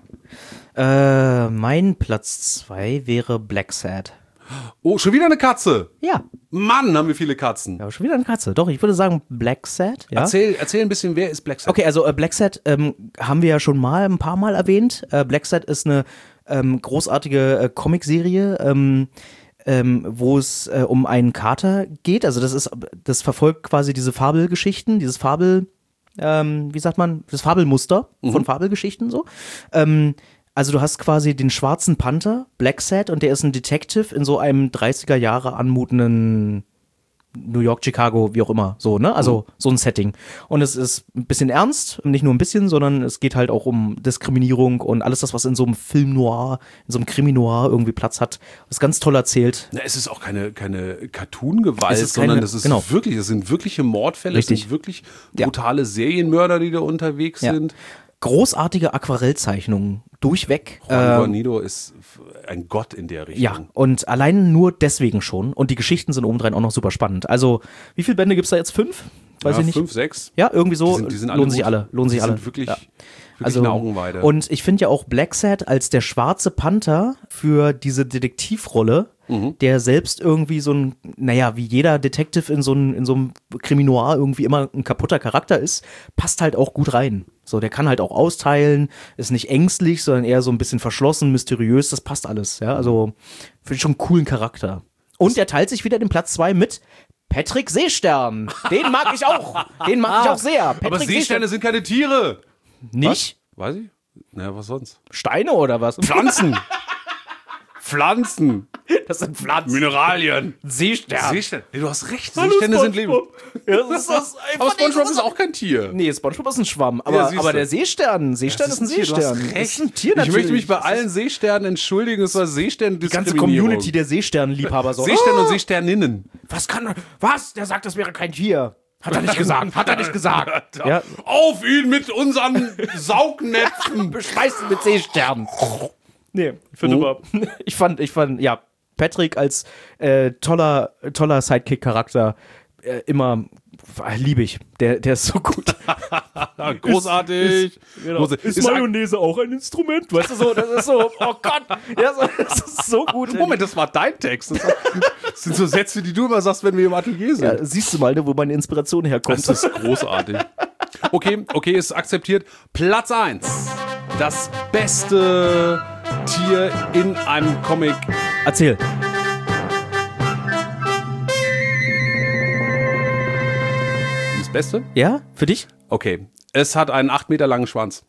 Mein Platz 2 wäre Black Sad. Oh, schon wieder eine Katze. Ja. Mann, haben wir viele Katzen. Ja, schon wieder eine Katze. Doch, ich würde sagen Black Sad. Ja? Erzähl ein bisschen, wer ist Black Sad? Okay, also Black Sad haben wir ja schon ein paar Mal erwähnt. Black Sad ist eine großartige Comicserie, wo es um einen Kater geht. Also das verfolgt quasi diese Fabelgeschichten, dieses wie sagt man, das Fabelmuster von Fabelgeschichten so. Also du hast quasi den schwarzen Panther, Black Sad, und der ist ein Detective in so einem 30er Jahre anmutenden New York, Chicago, wie auch immer, so, ne? Also so ein Setting. Und es ist ein bisschen ernst, nicht nur ein bisschen, sondern es geht halt auch um Diskriminierung und alles das, was in so einem Film noir, in so einem Krimi-Noir irgendwie Platz hat. Das ist ganz toll erzählt. Na, es ist auch keine Cartoon-Gewalt, sondern das ist wirklich, das sind wirkliche Mordfälle, es sind wirklich brutale Serienmörder, die da unterwegs sind. Großartige Aquarellzeichnungen durchweg. Juan Guarnido ist ein Gott in der Richtung. Ja, und allein nur deswegen schon. Und die Geschichten sind obendrein auch noch super spannend. Also, wie viele Bände gibt's da jetzt? 5? Weiß ich nicht. 5, 6. Ja, irgendwie so. Die sind lohnen sich alle. Die sind wirklich eine Augenweide. Und ich finde ja auch Black Sad als der schwarze Panther für diese Detektivrolle, der selbst irgendwie so ein, wie jeder Detective in so einem Krimi-Noir irgendwie immer ein kaputter Charakter ist, passt halt auch gut rein. So, der kann halt auch austeilen, ist nicht ängstlich, sondern eher so ein bisschen verschlossen, mysteriös, das passt alles, ja. Also, finde ich schon einen coolen Charakter. Und der teilt sich wieder den Platz 2 mit Patrick Seestern. Den mag ich auch. Den mag ich auch sehr. Aber Seesterne sind keine Tiere. Nicht? Was? Weiß ich? Naja, was sonst? Steine oder was? Pflanzen. Pflanzen. Das sind Pflanzen. Mineralien. Seestern. Nee, du hast recht. Seesterne sind Leben. Ja, aber SpongeBob ist auch kein Tier. Nee, SpongeBob ist ein Schwamm. Aber der Seestern ist ein Seestern. Du hast recht. Das ist ein Tier natürlich. Ich möchte mich bei allen Seesternen entschuldigen. Es war Seestern-Diskriminierung. Die ganze Community der Seesternenliebhaber so. Seestern und Seesterninnen. Was? Der sagt, das wäre kein Tier. Hat er nicht gesagt. Ja. Auf ihn mit unseren Saugnäpfen. Beschmeißen mit Seesternen. Nee, ich fand, ja, Patrick als toller Sidekick-Charakter immer liebe ich. Der ist so gut. Großartig. Ist Mayonnaise auch ein Instrument? Weißt du so, das ist so, oh Gott. Ja, das ist so gut. Moment, das war dein Text. Das sind so Sätze, die du immer sagst, wenn wir im Atelier sind. Ja, siehst du mal, wo meine Inspiration herkommt. Das ist großartig. Okay, ist akzeptiert. Platz 1. Das beste Tier in einem Comic. Erzähl. Das Beste? Ja, für dich? Okay. Es hat einen 8 Meter langen Schwanz.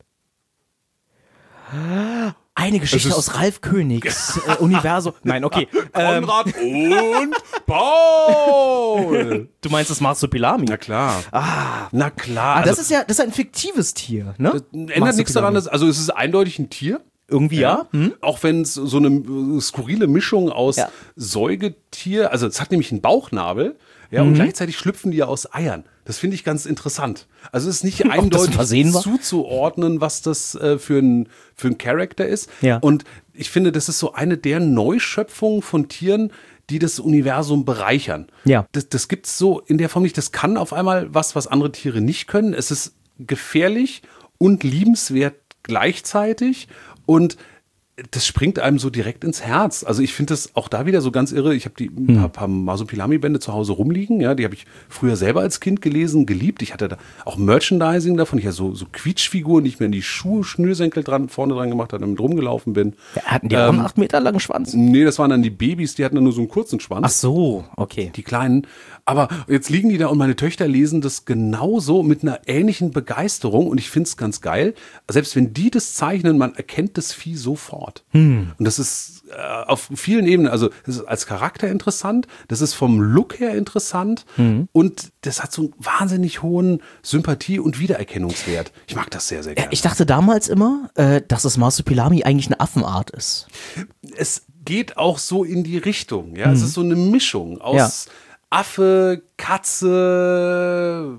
Eine Geschichte aus Ralf Königs Universum. Nein, okay. Konrad und Paul. Du meinst das Marsupilami? Na klar. Na klar. Das ist ein fiktives Tier, ne? Das ändert nichts daran, also es ist eindeutig ein Tier. Irgendwie ja. Auch wenn es so eine skurrile Mischung aus Säugetier, also es hat nämlich einen Bauchnabel, und gleichzeitig schlüpfen die ja aus Eiern. Das finde ich ganz interessant. Also es ist nicht eindeutig zuzuordnen, was das für ein Charakter ist. Ja. Und ich finde, das ist so eine der Neuschöpfungen von Tieren, die das Universum bereichern. Ja. Das gibt's so in der Form nicht. Das kann auf einmal was andere Tiere nicht können. Es ist gefährlich und liebenswert gleichzeitig. Und das springt einem so direkt ins Herz. Also ich finde das auch da wieder so ganz irre. Ich habe die paar Marsupilami-Bände zu Hause rumliegen. Ja, die habe ich früher selber als Kind gelesen, geliebt. Ich hatte da auch Merchandising davon. Ich hatte so Quietschfiguren, die ich mir in die Schuhe, Schnürsenkel vorne dran gemacht habe, damit rumgelaufen bin. Ja, hatten die auch einen 8 Meter langen Schwanz? Nee, das waren dann die Babys, die hatten dann nur so einen kurzen Schwanz. Ach so, okay. Die kleinen. Aber jetzt liegen die da und meine Töchter lesen das genauso mit einer ähnlichen Begeisterung und ich finde es ganz geil. Selbst wenn die das zeichnen, man erkennt das Vieh sofort. Und das ist auf vielen Ebenen, also das ist als Charakter interessant, das ist vom Look her interessant und das hat so einen wahnsinnig hohen Sympathie- und Wiedererkennungswert. Ich mag das sehr, sehr gerne. Ich dachte damals immer, dass das Marsupilami eigentlich eine Affenart ist. Es geht auch so in die Richtung. Ja, es ist so eine Mischung aus Affe, Katze,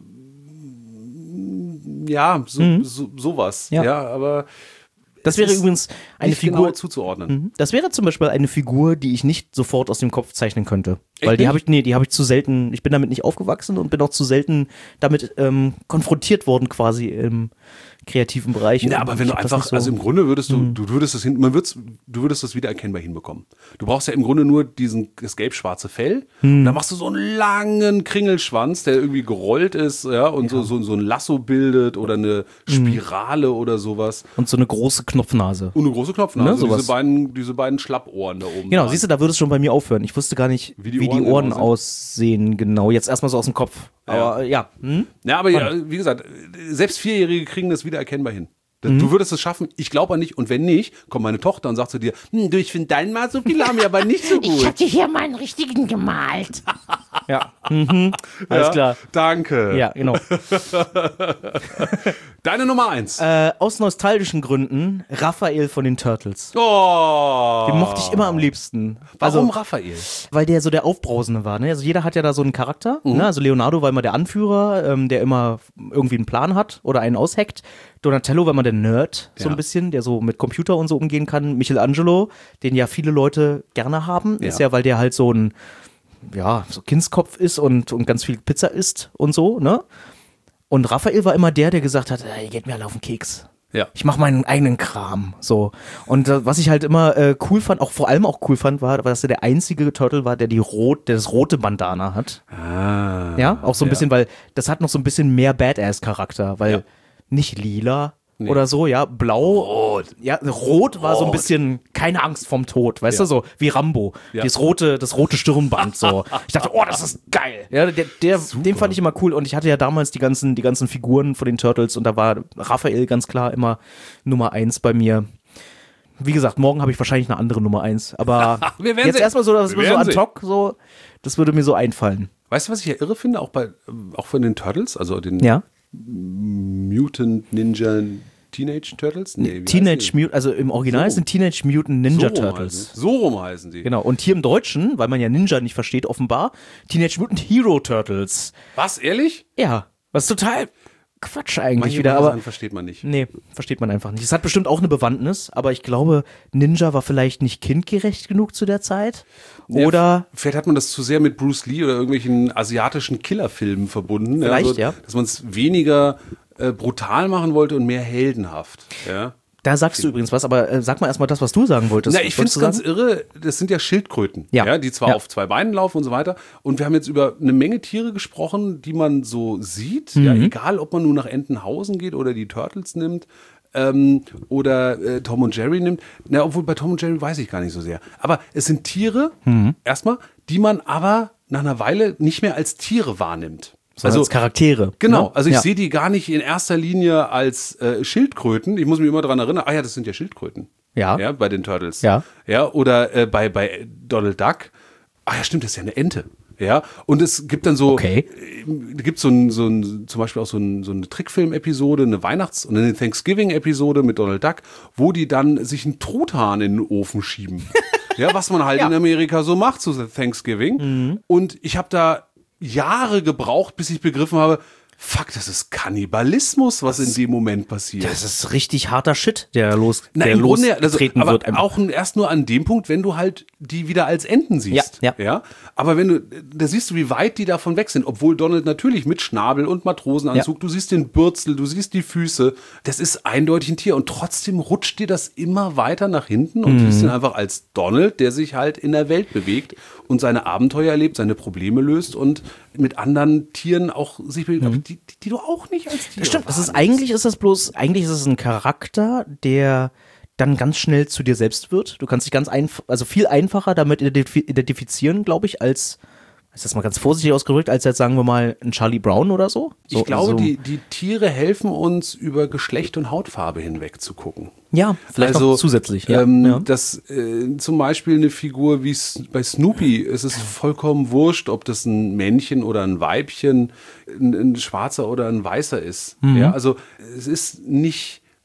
ja, sowas. Ja, aber das wäre übrigens eine nicht Figur genau zuzuordnen. Das wäre zum Beispiel eine Figur, die ich nicht sofort aus dem Kopf zeichnen könnte. Echt Weil die nicht? habe ich zu selten, ich bin damit nicht aufgewachsen und bin auch zu selten damit konfrontiert worden quasi im kreativen Bereich. Ja, aber wenn du einfach, also im Grunde würdest du würdest das wiedererkennbar hinbekommen. Du brauchst ja im Grunde nur das gelb-schwarze Fell und dann machst du so einen langen Kringelschwanz, der irgendwie gerollt ist, ja, und so ein Lasso bildet oder eine Spirale oder sowas. Und so eine große Knopfnase. Und eine große Knopfnase, Ne, sowas. diese beiden Schlappohren da oben. Genau, dran. siehst du, da würde es schon bei mir aufhören. Ich wusste gar nicht, wie die Ohren aussehen, genau. Jetzt erstmal so aus dem Kopf. Aber ja. Ja, aber ja, wie gesagt, selbst Vierjährige kriegen das wieder erkennbar hin. Du würdest es schaffen, ich glaube an nicht. Und wenn nicht, kommt meine Tochter und sagt zu dir, du, ich finde deinen Marsupilami aber nicht so gut. Ich hatte hier meinen richtigen gemalt. Ja. Alles klar. Danke. Ja, genau. Deine Nummer 1. Aus nostalgischen Gründen Raphael von den Turtles. Oh. Den mochte ich immer am liebsten. Warum Raphael? Weil der so der Aufbrausende war. Ne? Also jeder hat ja da so einen Charakter. Ne? Also Leonardo war immer der Anführer, der immer irgendwie einen Plan hat oder einen ausheckt. Donatello war immer der Nerd, so ein bisschen, der so mit Computer und so umgehen kann. Michelangelo, den ja viele Leute gerne haben, ist ja, weil der halt so ein so Kindskopf ist und ganz viel Pizza isst und so, ne? Und Raphael war immer der gesagt hat, ihr geht mir alle auf den Keks. Ja. Ich mache meinen eigenen Kram, so. Und was ich halt immer cool fand, vor allem cool fand, war, dass er der einzige Turtle war, der das rote Bandana hat. Ja, auch so ein bisschen, weil das hat noch so ein bisschen mehr Badass-Charakter, weil nicht lila oder so, ja, blau. Rot. Ja, rot war so ein bisschen keine Angst vorm Tod, weißt du, so wie Rambo. Ja. Das rote Stirnband, so. Ich dachte, das ist geil. Ja, den fand ich immer cool und ich hatte ja damals die ganzen Figuren von den Turtles und da war Raphael ganz klar immer Nummer 1 bei mir. Wie gesagt, morgen habe ich wahrscheinlich eine andere Nummer 1, aber jetzt erstmal so, das so ad hoc, so, das würde mir so einfallen. Weißt du, was ich ja irre finde, auch von den Turtles, also den Mutant Ninja Teenage Turtles? Nee, Teenage Mutant, also im Original sind Teenage Mutant Ninja Turtles. So rum heißen sie. Genau, und hier im Deutschen, weil man ja Ninja nicht versteht, offenbar, Teenage Mutant Hero Turtles. Was, ehrlich? Ja, was total Quatsch eigentlich Manche wieder, aber versteht man nicht. Nee, versteht man einfach nicht. Es hat bestimmt auch eine Bewandtnis, aber ich glaube, Ninja war vielleicht nicht kindgerecht genug zu der Zeit. Oder vielleicht hat man das zu sehr mit Bruce Lee oder irgendwelchen asiatischen Killerfilmen verbunden. Vielleicht, Dass man es weniger brutal machen wollte und mehr heldenhaft. Ja. Da sagst du übrigens was, aber sag mal erstmal das, was du sagen wolltest. Na, ich finde es ganz irre, das sind ja Schildkröten, die zwar auf 2 Beinen laufen und so weiter. Und wir haben jetzt über eine Menge Tiere gesprochen, die man so sieht. Ja, egal, ob man nun nach Entenhausen geht oder die Turtles nimmt oder Tom und Jerry nimmt. Na, obwohl bei Tom und Jerry weiß ich gar nicht so sehr. Aber es sind Tiere, erstmal, die man aber nach einer Weile nicht mehr als Tiere wahrnimmt. Also als Charaktere. Genau, also ich sehe die gar nicht in erster Linie als Schildkröten. Ich muss mich immer daran erinnern, das sind ja Schildkröten. Ja, bei den Turtles. Ja, oder bei Donald Duck. Ja, stimmt, das ist ja eine Ente. Ja, und es gibt dann so, gibt zum Beispiel auch so eine Trickfilm-Episode, eine Weihnachts- und eine Thanksgiving-Episode mit Donald Duck, wo die dann sich einen Truthahn in den Ofen schieben. Ja, was man halt in Amerika so macht zu Thanksgiving. Und ich habe da Jahre gebraucht, bis ich begriffen habe, fuck, das ist Kannibalismus, was in dem Moment passiert. Das ist richtig harter Shit, der losgetreten wird. Aber auch erst nur an dem Punkt, wenn du halt die wieder als Enten siehst. Ja. Aber da siehst du, wie weit die davon weg sind. Obwohl Donald natürlich mit Schnabel und Matrosenanzug, du siehst den Bürzel, du siehst die Füße. Das ist eindeutig ein Tier. Und trotzdem rutscht dir das immer weiter nach hinten und siehst ihn einfach als Donald, der sich halt in der Welt bewegt und seine Abenteuer erlebt, seine Probleme löst und mit anderen Tieren auch sich bewegt, die du auch nicht als Tier. Das stimmt. Eigentlich ist es ein Charakter, der dann ganz schnell zu dir selbst wird. Du kannst dich viel einfacher damit identifizieren, glaube ich, als, ist das mal ganz vorsichtig ausgedrückt, als jetzt sagen wir mal ein Charlie Brown oder so. Ich glaube, die Tiere helfen uns, über Geschlecht und Hautfarbe hinweg zu gucken. Ja, vielleicht auch zusätzlich. Dass zum Beispiel eine Figur wie bei Snoopy, es ist vollkommen wurscht, ob das ein Männchen oder ein Weibchen, ein Schwarzer oder ein Weißer ist. Ja, also es ist nicht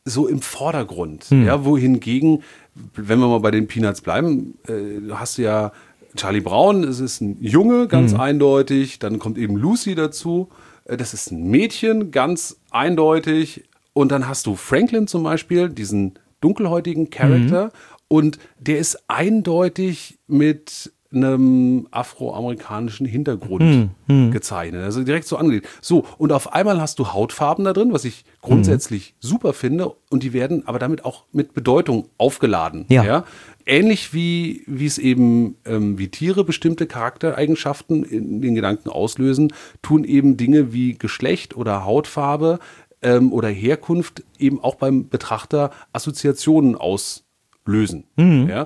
so im Vordergrund. Ja, wohingegen, wenn wir mal bei den Peanuts bleiben, hast du ja Charlie Brown, es ist ein Junge, ganz eindeutig. Dann kommt eben Lucy dazu. Das ist ein Mädchen, ganz eindeutig. Und dann hast du Franklin zum Beispiel, diesen dunkelhäutigen Charakter. Und der ist eindeutig mit einem afroamerikanischen Hintergrund gezeichnet. Also direkt so angelegt. So, und auf einmal hast du Hautfarben da drin, was ich grundsätzlich super finde. Und die werden aber damit auch mit Bedeutung aufgeladen. Ja? Ähnlich wie es eben, wie Tiere bestimmte Charaktereigenschaften in den Gedanken auslösen, tun eben Dinge wie Geschlecht oder Hautfarbe oder Herkunft eben auch beim Betrachter Assoziationen auslösen. Ja?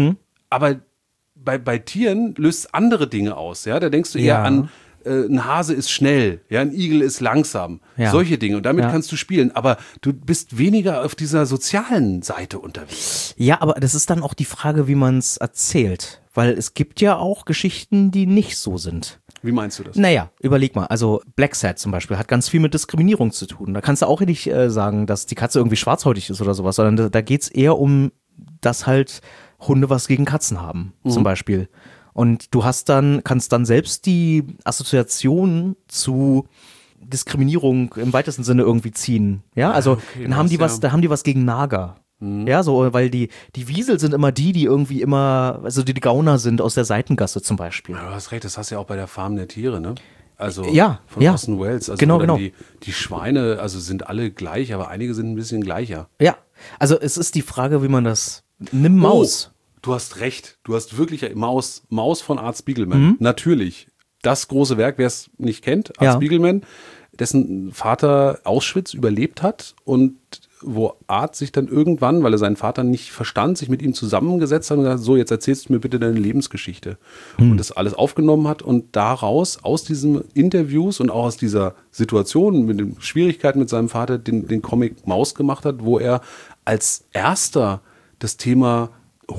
Aber bei Tieren löst es andere Dinge aus. Ja? Da denkst du eher an, ein Hase ist schnell, ja, ein Igel ist langsam. Solche Dinge. Und damit kannst du spielen. Aber du bist weniger auf dieser sozialen Seite unterwegs. Ja, aber das ist dann auch die Frage, wie man es erzählt. Weil es gibt ja auch Geschichten, die nicht so sind. Wie meinst du das? Naja, überleg mal. Also Black Sad zum Beispiel hat ganz viel mit Diskriminierung zu tun. Da kannst du auch nicht sagen, dass die Katze irgendwie schwarzhäutig ist oder sowas, sondern da geht's eher um, dass halt Hunde was gegen Katzen haben, zum Beispiel. Und du kannst dann selbst die Assoziation zu Diskriminierung im weitesten Sinne irgendwie ziehen. Ja, also okay, dann haben die was gegen Nager. Ja, so, weil die Wiesel sind immer die irgendwie also die Gauner sind aus der Seitengasse zum Beispiel. Ja, du hast recht, das hast du ja auch bei der Farm der Tiere, ne? Also von Orson Welles. Also genau. Die Schweine, also sind alle gleich, aber einige sind ein bisschen gleicher. Ja, also es ist die Frage, wie man das. Nimm Maus. Du hast recht. Du hast wirklich Maus von Art Spiegelman. Natürlich. Das große Werk, wer es nicht kennt, Art Spiegelman, dessen Vater Auschwitz überlebt hat und wo Art sich dann irgendwann, weil er seinen Vater nicht verstand, sich mit ihm zusammengesetzt hat und gesagt, so, jetzt erzählst du mir bitte deine Lebensgeschichte. Und das alles aufgenommen hat und daraus, aus diesen Interviews und auch aus dieser Situation mit den Schwierigkeiten mit seinem Vater, den Comic Maus gemacht hat, wo er als erster das Thema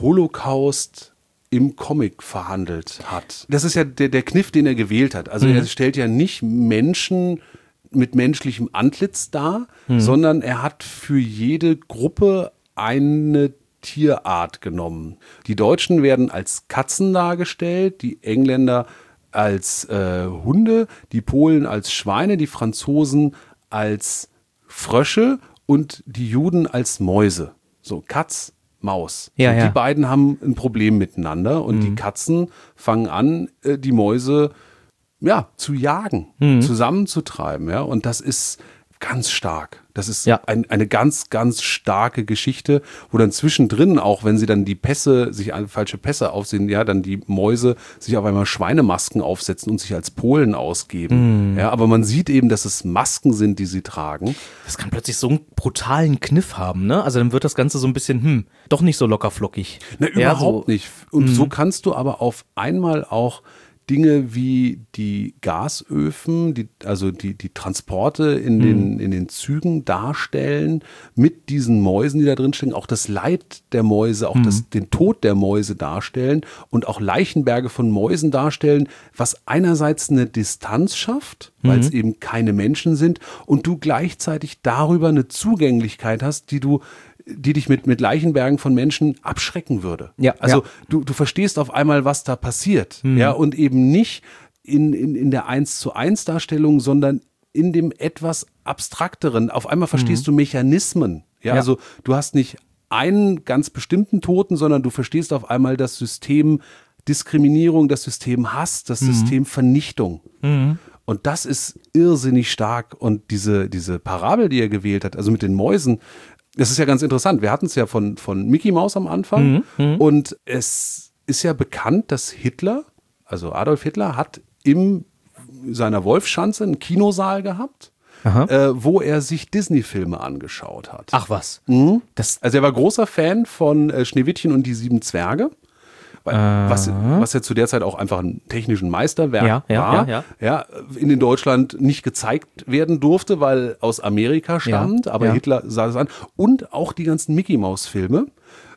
Holocaust im Comic verhandelt hat. Das ist ja der Kniff, den er gewählt hat. Also er stellt ja nicht Menschen mit menschlichem Antlitz dar, sondern er hat für jede Gruppe eine Tierart genommen. Die Deutschen werden als Katzen dargestellt, die Engländer als Hunde, die Polen als Schweine, die Franzosen als Frösche und die Juden als Mäuse. So, Katz, Maus. Ja, und die beiden haben ein Problem miteinander und die Katzen fangen an, die Mäuse zu jagen, zusammenzutreiben. Ja? Und das ist ganz stark. Das ist eine ganz, ganz starke Geschichte, wo dann zwischendrin, auch wenn sie dann die Pässe, sich falsche Pässe aufsehen, dann die Mäuse sich auf einmal Schweinemasken aufsetzen und sich als Polen ausgeben. Ja, aber man sieht eben, dass es Masken sind, die sie tragen. Das kann plötzlich so einen brutalen Kniff haben, ne? Also dann wird das Ganze so ein bisschen, doch nicht so lockerflockig. Na, überhaupt nicht. Und so kannst du aber auf einmal auch Dinge wie die Gasöfen, die Transporte in den Zügen darstellen, mit diesen Mäusen, die da drin stecken, auch das Leid der Mäuse, auch den Tod der Mäuse darstellen und auch Leichenberge von Mäusen darstellen, was einerseits eine Distanz schafft, weil es eben keine Menschen sind und du gleichzeitig darüber eine Zugänglichkeit hast, die dich mit Leichenbergen von Menschen abschrecken würde. Ja, also du verstehst auf einmal, was da passiert. Ja, und eben nicht in der 1:1 Darstellung, sondern in dem etwas abstrakteren. Auf einmal verstehst du Mechanismen. Ja, also du hast nicht einen ganz bestimmten Toten, sondern du verstehst auf einmal das System Diskriminierung, das System Hass, das System Vernichtung. Und das ist irrsinnig stark. Und diese Parabel, die er gewählt hat, also mit den Mäusen, das ist ja ganz interessant. Wir hatten es ja von Mickey Mouse am Anfang. Und es ist ja bekannt, dass Hitler, also Adolf Hitler, hat in seiner Wolfschanze einen Kinosaal gehabt, wo er sich Disney-Filme angeschaut hat. Ach was. Also er war großer Fan von Schneewittchen und die 7 Zwerge. Was ja zu der Zeit auch einfach ein technischen Meisterwerk war. Ja, in Deutschland nicht gezeigt werden durfte, weil aus Amerika stammt, aber Hitler sah das an. Und auch die ganzen Mickey-Maus-Filme.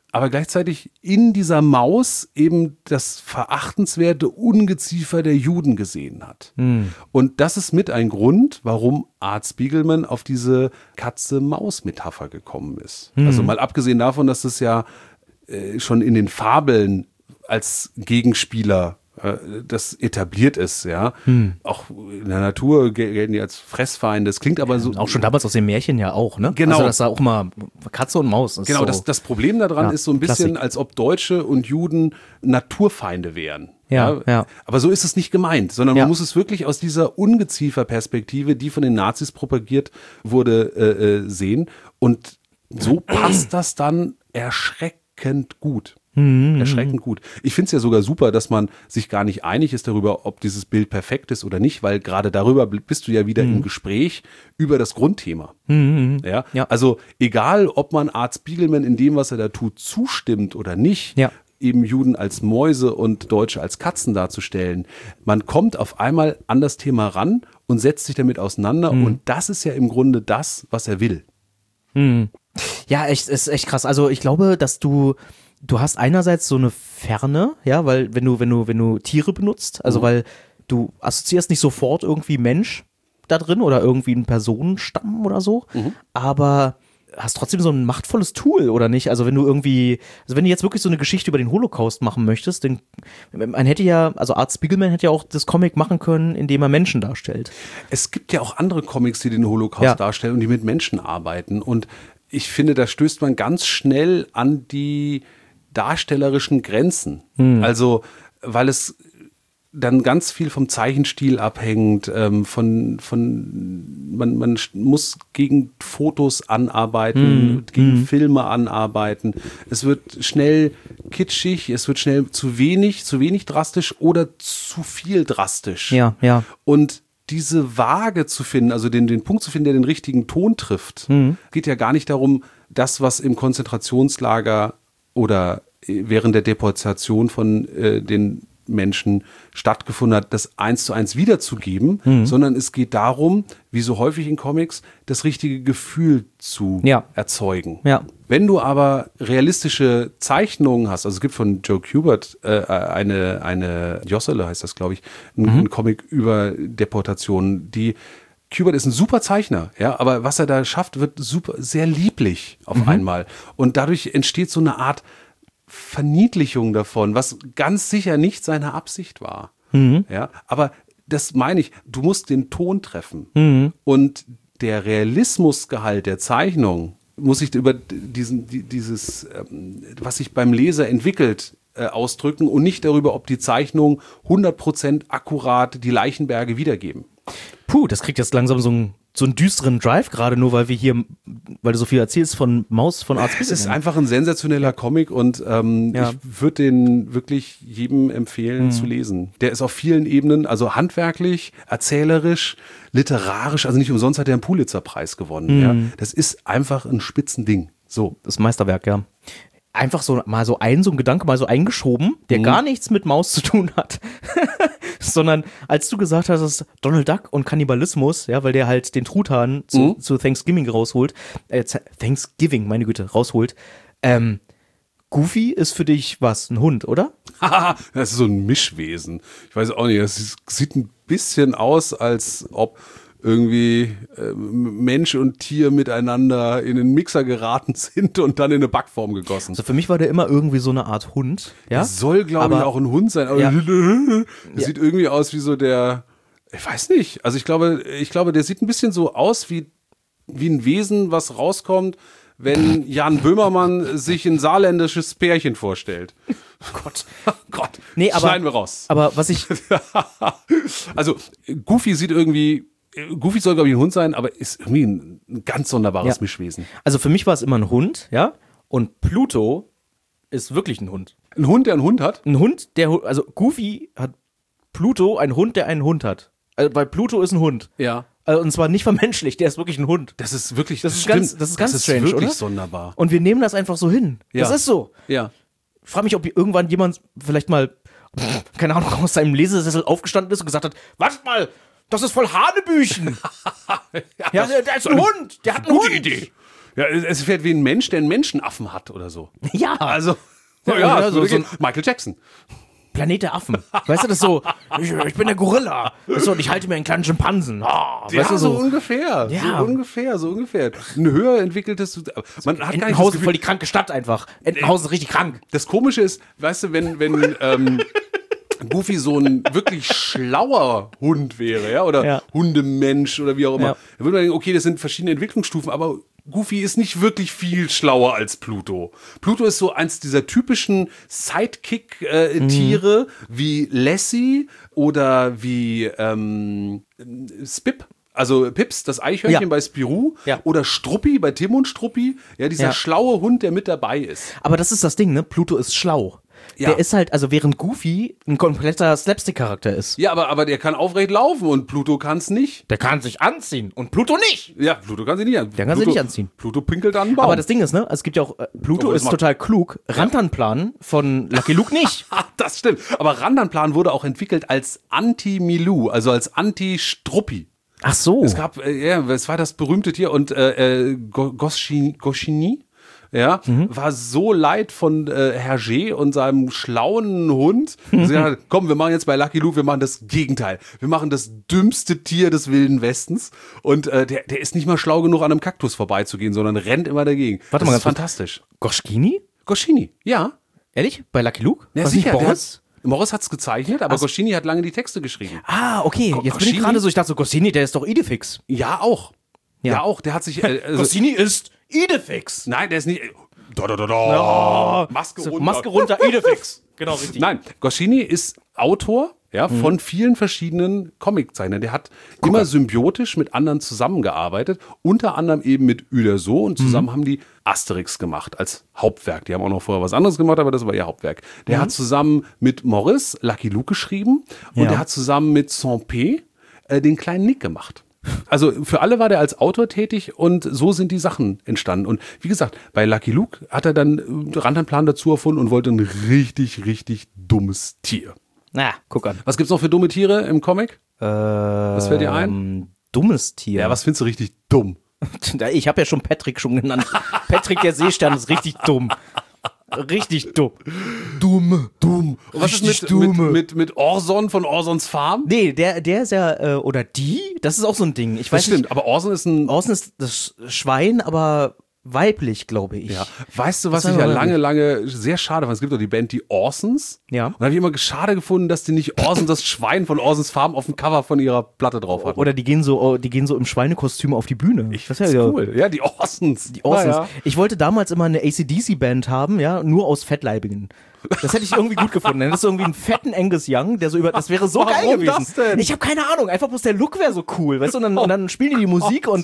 aber gleichzeitig in dieser Maus eben das verachtenswerte Ungeziefer der Juden gesehen hat. Und das ist mit ein Grund, warum Art Spiegelman auf diese Katze-Maus-Metapher gekommen ist. Also mal abgesehen davon, dass es ja schon in den Fabeln als Gegenspieler das etabliert ist, ja. Auch in der Natur gelten die als Fressfeinde. Das klingt aber so. Auch schon damals aus den Märchen ja auch, ne? Genau. Also das war auch mal Katze und Maus. Das Genau, so, das Problem daran ist so ein bisschen, Klassik. als ob Deutsche und Juden Naturfeinde wären. Ja. Aber so ist es nicht gemeint, sondern man muss es wirklich aus dieser Ungeziefer-Perspektive, die von den Nazis propagiert wurde, sehen. Und so passt das dann erschreckend gut. Erschreckend gut. Ich finde es ja sogar super, dass man sich gar nicht einig ist darüber, ob dieses Bild perfekt ist oder nicht, weil gerade darüber bist du ja wieder im Gespräch über das Grundthema. Ja? Also egal, ob man Art Spiegelman in dem, was er da tut, zustimmt oder nicht, eben Juden als Mäuse und Deutsche als Katzen darzustellen, man kommt auf einmal an das Thema ran und setzt sich damit auseinander und das ist ja im Grunde das, was er will. Ja, ist echt krass. Also ich glaube, dass du hast einerseits so eine Ferne, ja, weil wenn du Tiere benutzt, also weil du assoziierst nicht sofort irgendwie Mensch da drin oder irgendwie einen Personenstamm oder so, aber hast trotzdem so ein machtvolles Tool, oder nicht? Also wenn du jetzt wirklich so eine Geschichte über den Holocaust machen möchtest, dann man hätte ja, also Art Spiegelman hätte ja auch das Comic machen können, indem er Menschen darstellt. Es gibt ja auch andere Comics, die den Holocaust darstellen und die mit Menschen arbeiten, und ich finde, da stößt man ganz schnell an die darstellerischen Grenzen. Also, weil es dann ganz viel vom Zeichenstil abhängt, man muss gegen Fotos anarbeiten, gegen Filme anarbeiten. Es wird schnell kitschig, es wird schnell zu wenig drastisch oder zu viel drastisch. Ja. Und diese Waage zu finden, also den Punkt zu finden, der den richtigen Ton trifft, geht ja gar nicht darum, das, was im Konzentrationslager oder während der Deportation von den Menschen stattgefunden hat, das 1:1 wiederzugeben, sondern es geht darum, wie so häufig in Comics, das richtige Gefühl zu erzeugen. Ja. Wenn du aber realistische Zeichnungen hast, also es gibt von Joe Kubert eine Jossele heißt das, glaube ich, ein Comic über Deportationen, Kubert ist ein super Zeichner, ja, aber was er da schafft, wird sehr lieblich auf einmal. Und dadurch entsteht so eine Art Verniedlichung davon, was ganz sicher nicht seine Absicht war. Ja, aber das meine ich, du musst den Ton treffen. Und der Realismusgehalt der Zeichnung muss sich über dieses, was sich beim Leser entwickelt, ausdrücken und nicht darüber, ob die Zeichnungen 100% akkurat die Leichenberge wiedergeben. Puh, das kriegt jetzt langsam so einen düsteren Drive, gerade nur, weil du so viel erzählst von Maus, von Art Spiegelman. Es ist einfach ein sensationeller Comic und ich würde den wirklich jedem empfehlen zu lesen. Der ist auf vielen Ebenen, also handwerklich, erzählerisch, literarisch, also nicht umsonst hat er einen Pulitzer-Preis gewonnen. Ja. Das ist einfach ein Spitzending. So. Das Meisterwerk, ja. Einfach so ein Gedanke mal so eingeschoben, der gar nichts mit Maus zu tun hat. Sondern als du gesagt hast, dass Donald Duck und Kannibalismus, ja, weil der halt den Truthahn zu Thanksgiving rausholt, rausholt, Goofy ist für dich was, ein Hund, oder? Das ist so ein Mischwesen. Ich weiß auch nicht, das sieht ein bisschen aus, als ob irgendwie Mensch und Tier miteinander in einen Mixer geraten sind und dann in eine Backform gegossen. Also für mich war der immer irgendwie so eine Art Hund. Ja? Das soll, glaube ich, auch ein Hund sein. Aber sieht irgendwie aus wie so ich weiß nicht. Also ich glaube, der sieht ein bisschen so aus wie ein Wesen, was rauskommt, wenn Jan Böhmermann sich ein saarländisches Pärchen vorstellt. Gott. Nee, aber schneiden wir raus. Aber was ich... Also Goofy soll, glaube ich, ein Hund sein, aber ist irgendwie ein ganz sonderbares Mischwesen. Also für mich war es immer ein Hund, ja. Und Pluto ist wirklich ein Hund. Ein Hund, der einen Hund hat? Also Goofy hat Pluto, ein Hund, der einen Hund hat. Also, weil Pluto ist ein Hund. Ja. Und zwar nicht vermenschlicht, der ist wirklich ein Hund. Das ist wirklich, das ist ganz strange, wirklich oder? Sonderbar. Und wir nehmen das einfach so hin. Ja. Das ist so. Ja. Ich frage mich, ob irgendwann jemand vielleicht mal, keine Ahnung, aus seinem Lesesessel aufgestanden ist und gesagt hat, wartet mal, das ist voll Hanebüchen. Da ist ein Hund, der hat einen Hund. Idee. Ja, es fährt wie ein Mensch, der einen Menschenaffen hat oder so. Ja. Also, Ja, so ein Michael Jackson. Planet der Affen. Weißt du, das ist so, ich bin der Gorilla. Weißt du, und ich halte mir einen kleinen Schimpansen. Weißt du, so ungefähr. Ja. So ungefähr. Ein höher entwickeltes. Man hat gar nicht Entenhausen, voll die kranke Stadt einfach. Entenhausen ist richtig krank. Das Komische ist, weißt du, wenn Goofy so ein wirklich schlauer Hund wäre, ja, oder Hundemensch oder wie auch immer, dann würde man denken, okay, das sind verschiedene Entwicklungsstufen, aber Goofy ist nicht wirklich viel schlauer als Pluto. Pluto ist so eins dieser typischen Sidekick-Tiere wie Lassie oder wie Spip. Also Pips, das Eichhörnchen bei Spirou oder Struppi bei Tim und Struppi. Ja, dieser schlaue Hund, der mit dabei ist. Aber das ist das Ding, ne? Pluto ist schlau. Der ist halt, also während Goofy ein kompletter Slapstick-Charakter ist. Ja, aber der kann aufrecht laufen und Pluto kann's nicht. Der kann sich anziehen und Pluto nicht. Ja, Pluto kann sich nicht anziehen. Der kann sich nicht anziehen. Pluto pinkelt an den Baum. Aber das Ding ist, ne, es gibt ja auch, Pluto ist total klug. Rantanplan von Lucky Luke nicht. Das stimmt. Aber Rantanplan wurde auch entwickelt als Anti-Milou, also als Anti-Struppi. Ach so. Es gab, es war das berühmte Tier und Goscinny, war so leid von Hergé und seinem schlauen Hund. Sie hat, komm, wir machen jetzt bei Lucky Luke, wir machen das Gegenteil. Wir machen das dümmste Tier des Wilden Westens. Und der ist nicht mal schlau genug, an einem Kaktus vorbeizugehen, sondern rennt immer dagegen. Warte mal, das ist fantastisch. Goscinny? Goscinny, ja. Ehrlich? Bei Lucky Luke? Ja, Was sicher, nicht Boris? Morris hat's gezeichnet, aber Goscinny hat lange die Texte geschrieben. Ah, okay. Jetzt bin ich gerade so, ich dachte so, Goscinny, der ist doch Idefix. Ja, auch. Ja, auch. Der hat sich. Goscinny ist Idefix. Nein, der ist nicht. Maske runter. Maske runter, Idefix. Genau, richtig. Nein, Goscinny ist Autor von vielen verschiedenen Comiczeichnern. Der hat immer symbiotisch mit anderen zusammengearbeitet, unter anderem eben mit Uderzo und zusammen haben die Asterix gemacht als Hauptwerk. Die haben auch noch vorher was anderes gemacht, aber das war ihr Hauptwerk. Der hat zusammen mit Morris Lucky Luke geschrieben und der hat zusammen mit Saint-Pé den kleinen Nick gemacht. Also für alle war der als Autor tätig und so sind die Sachen entstanden. Und wie gesagt, bei Lucky Luke hat er dann Rantanplan dazu erfunden und wollte ein richtig, richtig dummes Tier. Na, guck an. Was gibt's noch für dumme Tiere im Comic? Was fällt dir ein? Dummes Tier. Ja, was findest du richtig dumm? Ich habe ja schon Patrick genannt. Patrick der Seestern ist richtig dumm. Richtig dumm. Dumm. Und was ist mit Orson von Orsons Farm? Nee, der ist ja, oder die, das ist auch so ein Ding. Ich weiß das stimmt, nicht, aber Orson ist das Schwein, aber weiblich, glaube ich. Ja. Weißt du, was ich ja lange sehr schade fand? Es gibt doch die Band, die Orsons. Ja. Und da habe ich immer schade gefunden, dass die nicht Orson, das Schwein von Orsons Farm, auf dem Cover von ihrer Platte drauf hatten. Oder die gehen so im Schweinekostüm auf die Bühne. Das ist ja cool. Ja, die Orsons. Die Orsons. Ja. Ich wollte damals immer eine AC/DC-Band haben, ja, nur aus Fettleibigen. Das hätte ich irgendwie gut gefunden. Dann ist irgendwie ein fetten Angus Young, der so das wäre so geil gewesen. Warum das denn? Ich habe keine Ahnung, einfach bloß der Look wäre so cool, weißt du, und dann spielen die Musik und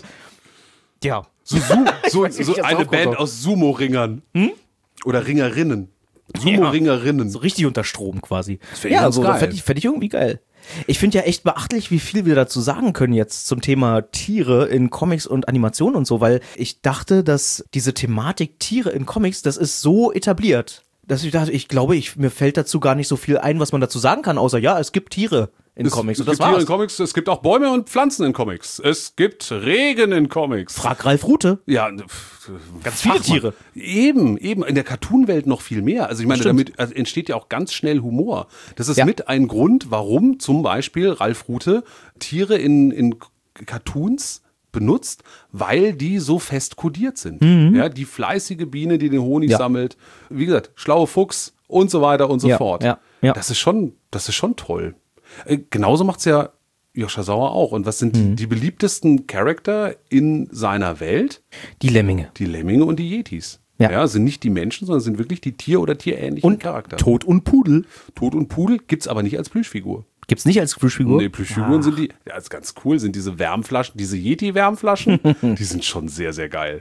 ja. So eine Band aus Sumo-Ringern. Oder Ringerinnen. Sumo-Ringerinnen. So richtig unter Strom quasi. Ja, also fände ich irgendwie geil. Ich finde ja echt beachtlich, wie viel wir dazu sagen können jetzt zum Thema Tiere in Comics und Animationen und so, weil ich dachte, dass diese Thematik Tiere in Comics, das ist so etabliert, dass ich dachte, mir fällt dazu gar nicht so viel ein, was man dazu sagen kann, außer ja, es gibt Tiere in Comics. Es gibt Tiere in Comics, es gibt auch Bäume und Pflanzen in Comics. Es gibt Regen in Comics. Frag Ralf Rute. Ja, ganz viele Tiere. Eben. In der Cartoon-Welt noch viel mehr. Also ich meine, damit entsteht ja auch ganz schnell Humor. Das ist mit ein Grund, warum zum Beispiel Ralf Rute Tiere in Cartoons benutzt, weil die so fest kodiert sind. Ja, die fleißige Biene, die den Honig sammelt. Wie gesagt, schlaue Fuchs und so weiter und so fort. Ja. Das ist schon toll. Genauso macht's ja Joscha Sauer auch. Und was sind die beliebtesten Charakter in seiner Welt? Die Lemminge. Die Lemminge und die Yetis. Ja, sind nicht die Menschen, sondern sind wirklich die Tier- oder tierähnlichen Charakter. Tod und Pudel. Tod und Pudel gibt's aber nicht als Plüschfigur. Gibt's nicht als Plüschfigur? Nee, Plüschfiguren sind die, ja, ist ganz cool, sind diese Wärmflaschen, diese Yeti-Wärmflaschen, die sind schon sehr, sehr geil.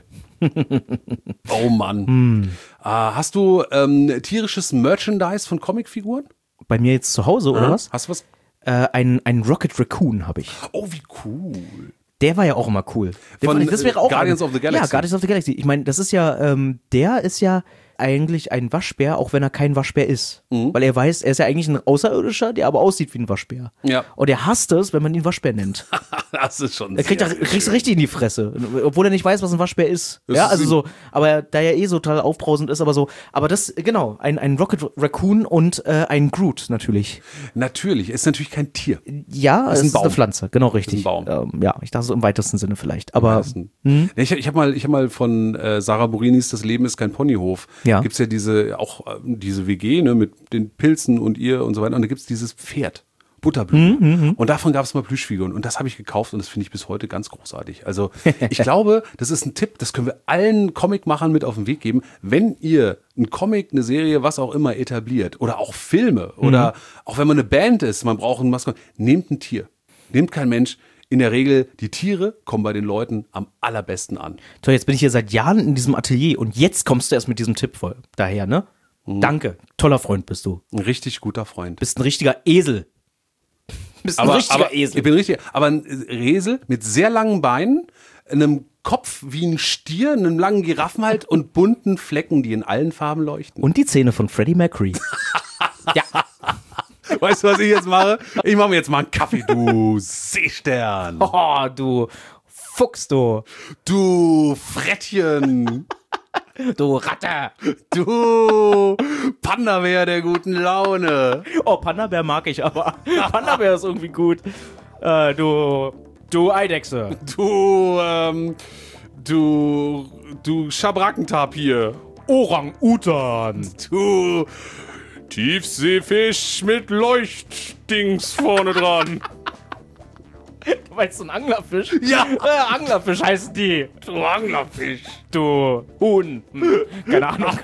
Oh Mann. Hast du tierisches Merchandise von Comicfiguren? Bei mir jetzt zu Hause, oder was? Hast du was? Ein Rocket Raccoon habe ich. Oh, wie cool. Der war ja auch immer cool. Das wäre auch Guardians of the Galaxy. Ja, Guardians of the Galaxy. Ich meine, das ist ja, der ist ja eigentlich ein Waschbär, auch wenn er kein Waschbär ist. Weil er weiß, er ist ja eigentlich ein Außerirdischer, der aber aussieht wie ein Waschbär. Ja. Und er hasst es, wenn man ihn Waschbär nennt. Das ist schon Kriegst du richtig in die Fresse, obwohl er nicht weiß, was ein Waschbär ist. Ja, also so, aber da er so total aufbrausend ist, aber so, aber das, genau, ein Rocket Raccoon und ein Groot natürlich. Natürlich, ist natürlich kein Tier. Ja, es ist eine Pflanze, genau richtig. Ist ein Baum. Ja, ich dachte so im weitesten Sinne vielleicht, aber Ich hab mal von Sarah Burinis Das Leben ist kein Ponyhof. Ja. Gibt's ja diese WG, ne, mit den Pilzen und ihr und so weiter. Und da gibt's dieses Pferd. Butterblume. Und davon gab es mal Plüschfiguren. Und das habe ich gekauft und das finde ich bis heute ganz großartig. Also ich glaube, das ist ein Tipp, das können wir allen Comicmachern mit auf den Weg geben. Wenn ihr einen Comic, eine Serie, was auch immer etabliert oder auch Filme oder auch wenn man eine Band ist, man braucht ein Maskott, nehmt ein Tier. Nehmt kein Mensch. In der Regel, die Tiere kommen bei den Leuten am allerbesten an. Toll, jetzt bin ich hier seit Jahren in diesem Atelier und jetzt kommst du erst mit diesem Tipp voll daher, ne? Danke, toller Freund bist du. Ein richtig guter Freund. Bist ein richtiger Esel. Bist ein richtiger Esel. Ich bin richtig, aber ein Esel mit sehr langen Beinen, einem Kopf wie ein Stier, einem langen Giraffenhals und bunten Flecken, die in allen Farben leuchten. Und die Zähne von Freddie Mercury. Ja. Weißt du, was ich jetzt mache? Ich mache mir jetzt mal einen Kaffee, du Seestern. Oh, du Fuchs, du. Du Frettchen. Du Ratte. Du Panda-Bär der guten Laune. Oh, Panda-Bär mag ich aber. Panda-Bär ist irgendwie gut. Du Eidechse. Du Schabrackentapir. Orang-Utan. Du Tiefseefisch mit Leuchtdings vorne dran. Du meinst so ein Anglerfisch? Ja. Anglerfisch heißen die. Du Anglerfisch. Du Huhn. Keine Ahnung.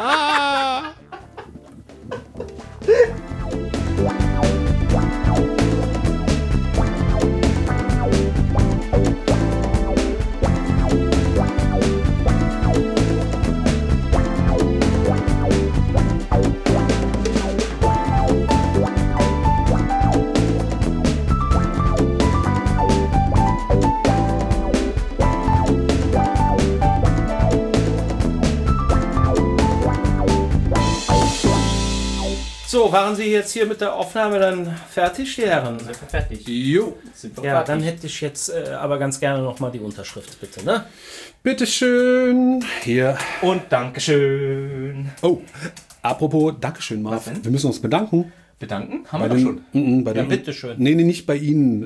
So, waren Sie jetzt hier mit der Aufnahme dann fertig, die Herren? Sind wir fertig? Jo. Ja, dann hätte ich jetzt aber ganz gerne nochmal die Unterschrift, bitte, ne? Bitteschön. Hier. Und Dankeschön. Oh, apropos Dankeschön, Marv. Wir müssen uns bedanken. Bedanken? Haben wir doch schon. Bei den, bitteschön. Nee, nicht bei Ihnen,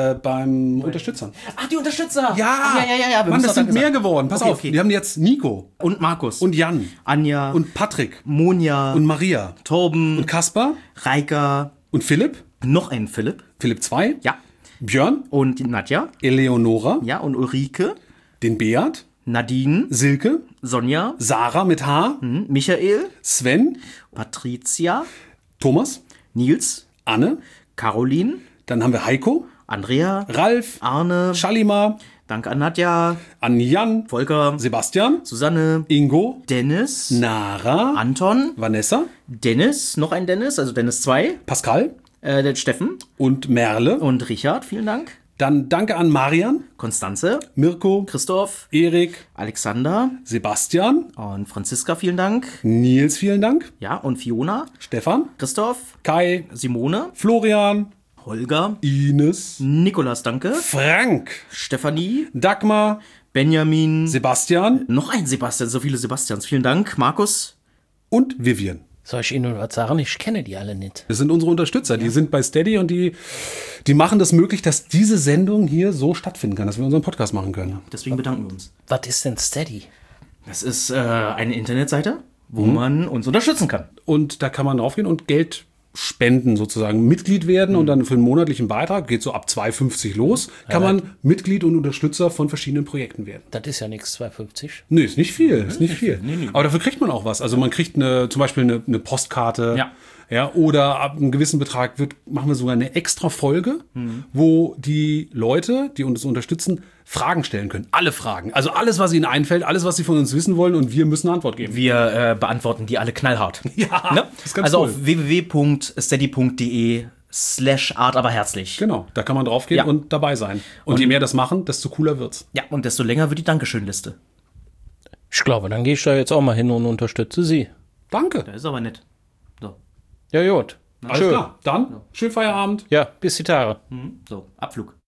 beim Unterstützern. Ach, die Unterstützer. Ja, ja. Mann, das sind mehr geworden. Pass auf, okay. wir haben jetzt Nico Und Markus. und Jan Anja. und Patrick Monja. und Maria Torben. und Kaspar Reika. und Philipp, Noch ein Philipp. Philipp 2, Ja. Björn, Und die Nadja. Eleonora, Ja, und Ulrike. den Beat, Nadine. Silke, Sonja. Sarah mit H, Michael. Sven, Patricia. Thomas, Nils. Anne, Caroline. dann haben wir Heiko, Andrea. Ralf, Arne. Shalimar, Danke an Nadja. an Jan, Volker. Sebastian, Susanne. Ingo, Dennis. Nara, Anton. Vanessa, Dennis. Noch ein Dennis, also Dennis 2. Pascal Der Steffen. und Merle. Und Richard, vielen Dank. Dann danke an Marian, Konstanze. Mirko, Christoph. Erik, Alexander. Sebastian, Und Franziska, vielen Dank. Nils, vielen Dank, Ja, und Fiona. Stefan, Christoph. Kai, Simone. Florian, Holger. Ines, Nikolas, danke. Frank, Stefanie. Dagmar, Benjamin. Sebastian Noch ein Sebastian, so viele Sebastians. Vielen Dank. Markus. und Vivian. Soll ich Ihnen was sagen? Ich kenne die alle nicht. Das sind unsere Unterstützer, die sind bei Steady und die machen das möglich, dass diese Sendung hier so stattfinden kann, dass wir unseren Podcast machen können. Deswegen bedanken wir uns. Was ist denn Steady? Das ist eine Internetseite, wo man uns unterstützen kann. Und da kann man draufgehen und Geld spenden, sozusagen Mitglied werden und dann für einen monatlichen Beitrag, geht so ab 2,50 los, kann man Mitglied und Unterstützer von verschiedenen Projekten werden. Das ist ja nichts, 2,50. Nee, ist nicht viel, ist nicht viel. Aber dafür kriegt man auch was. Also man kriegt zum Beispiel eine Postkarte. Ja, oder ab einem gewissen Betrag machen wir sogar eine extra Folge, wo die Leute, die uns unterstützen, Fragen stellen können. Alle Fragen. Also alles, was ihnen einfällt, alles, was sie von uns wissen wollen und wir müssen eine Antwort geben. Wir beantworten die alle knallhart. Ja, Ne? das ist ganz also cool. auf www.steady.de/art aber herzlich. Genau, da kann man draufgehen Ja. und dabei sein. Und je mehr das machen, desto cooler wird's. Ja, und desto länger wird die Dankeschön-Liste. Ich glaube, dann gehe ich da jetzt auch mal hin und unterstütze Sie. Danke. Das ist aber nett. So, Ja, gut. Alles klar. Dann, schönen Feierabend. Ja, bis die Tage. so Abflug.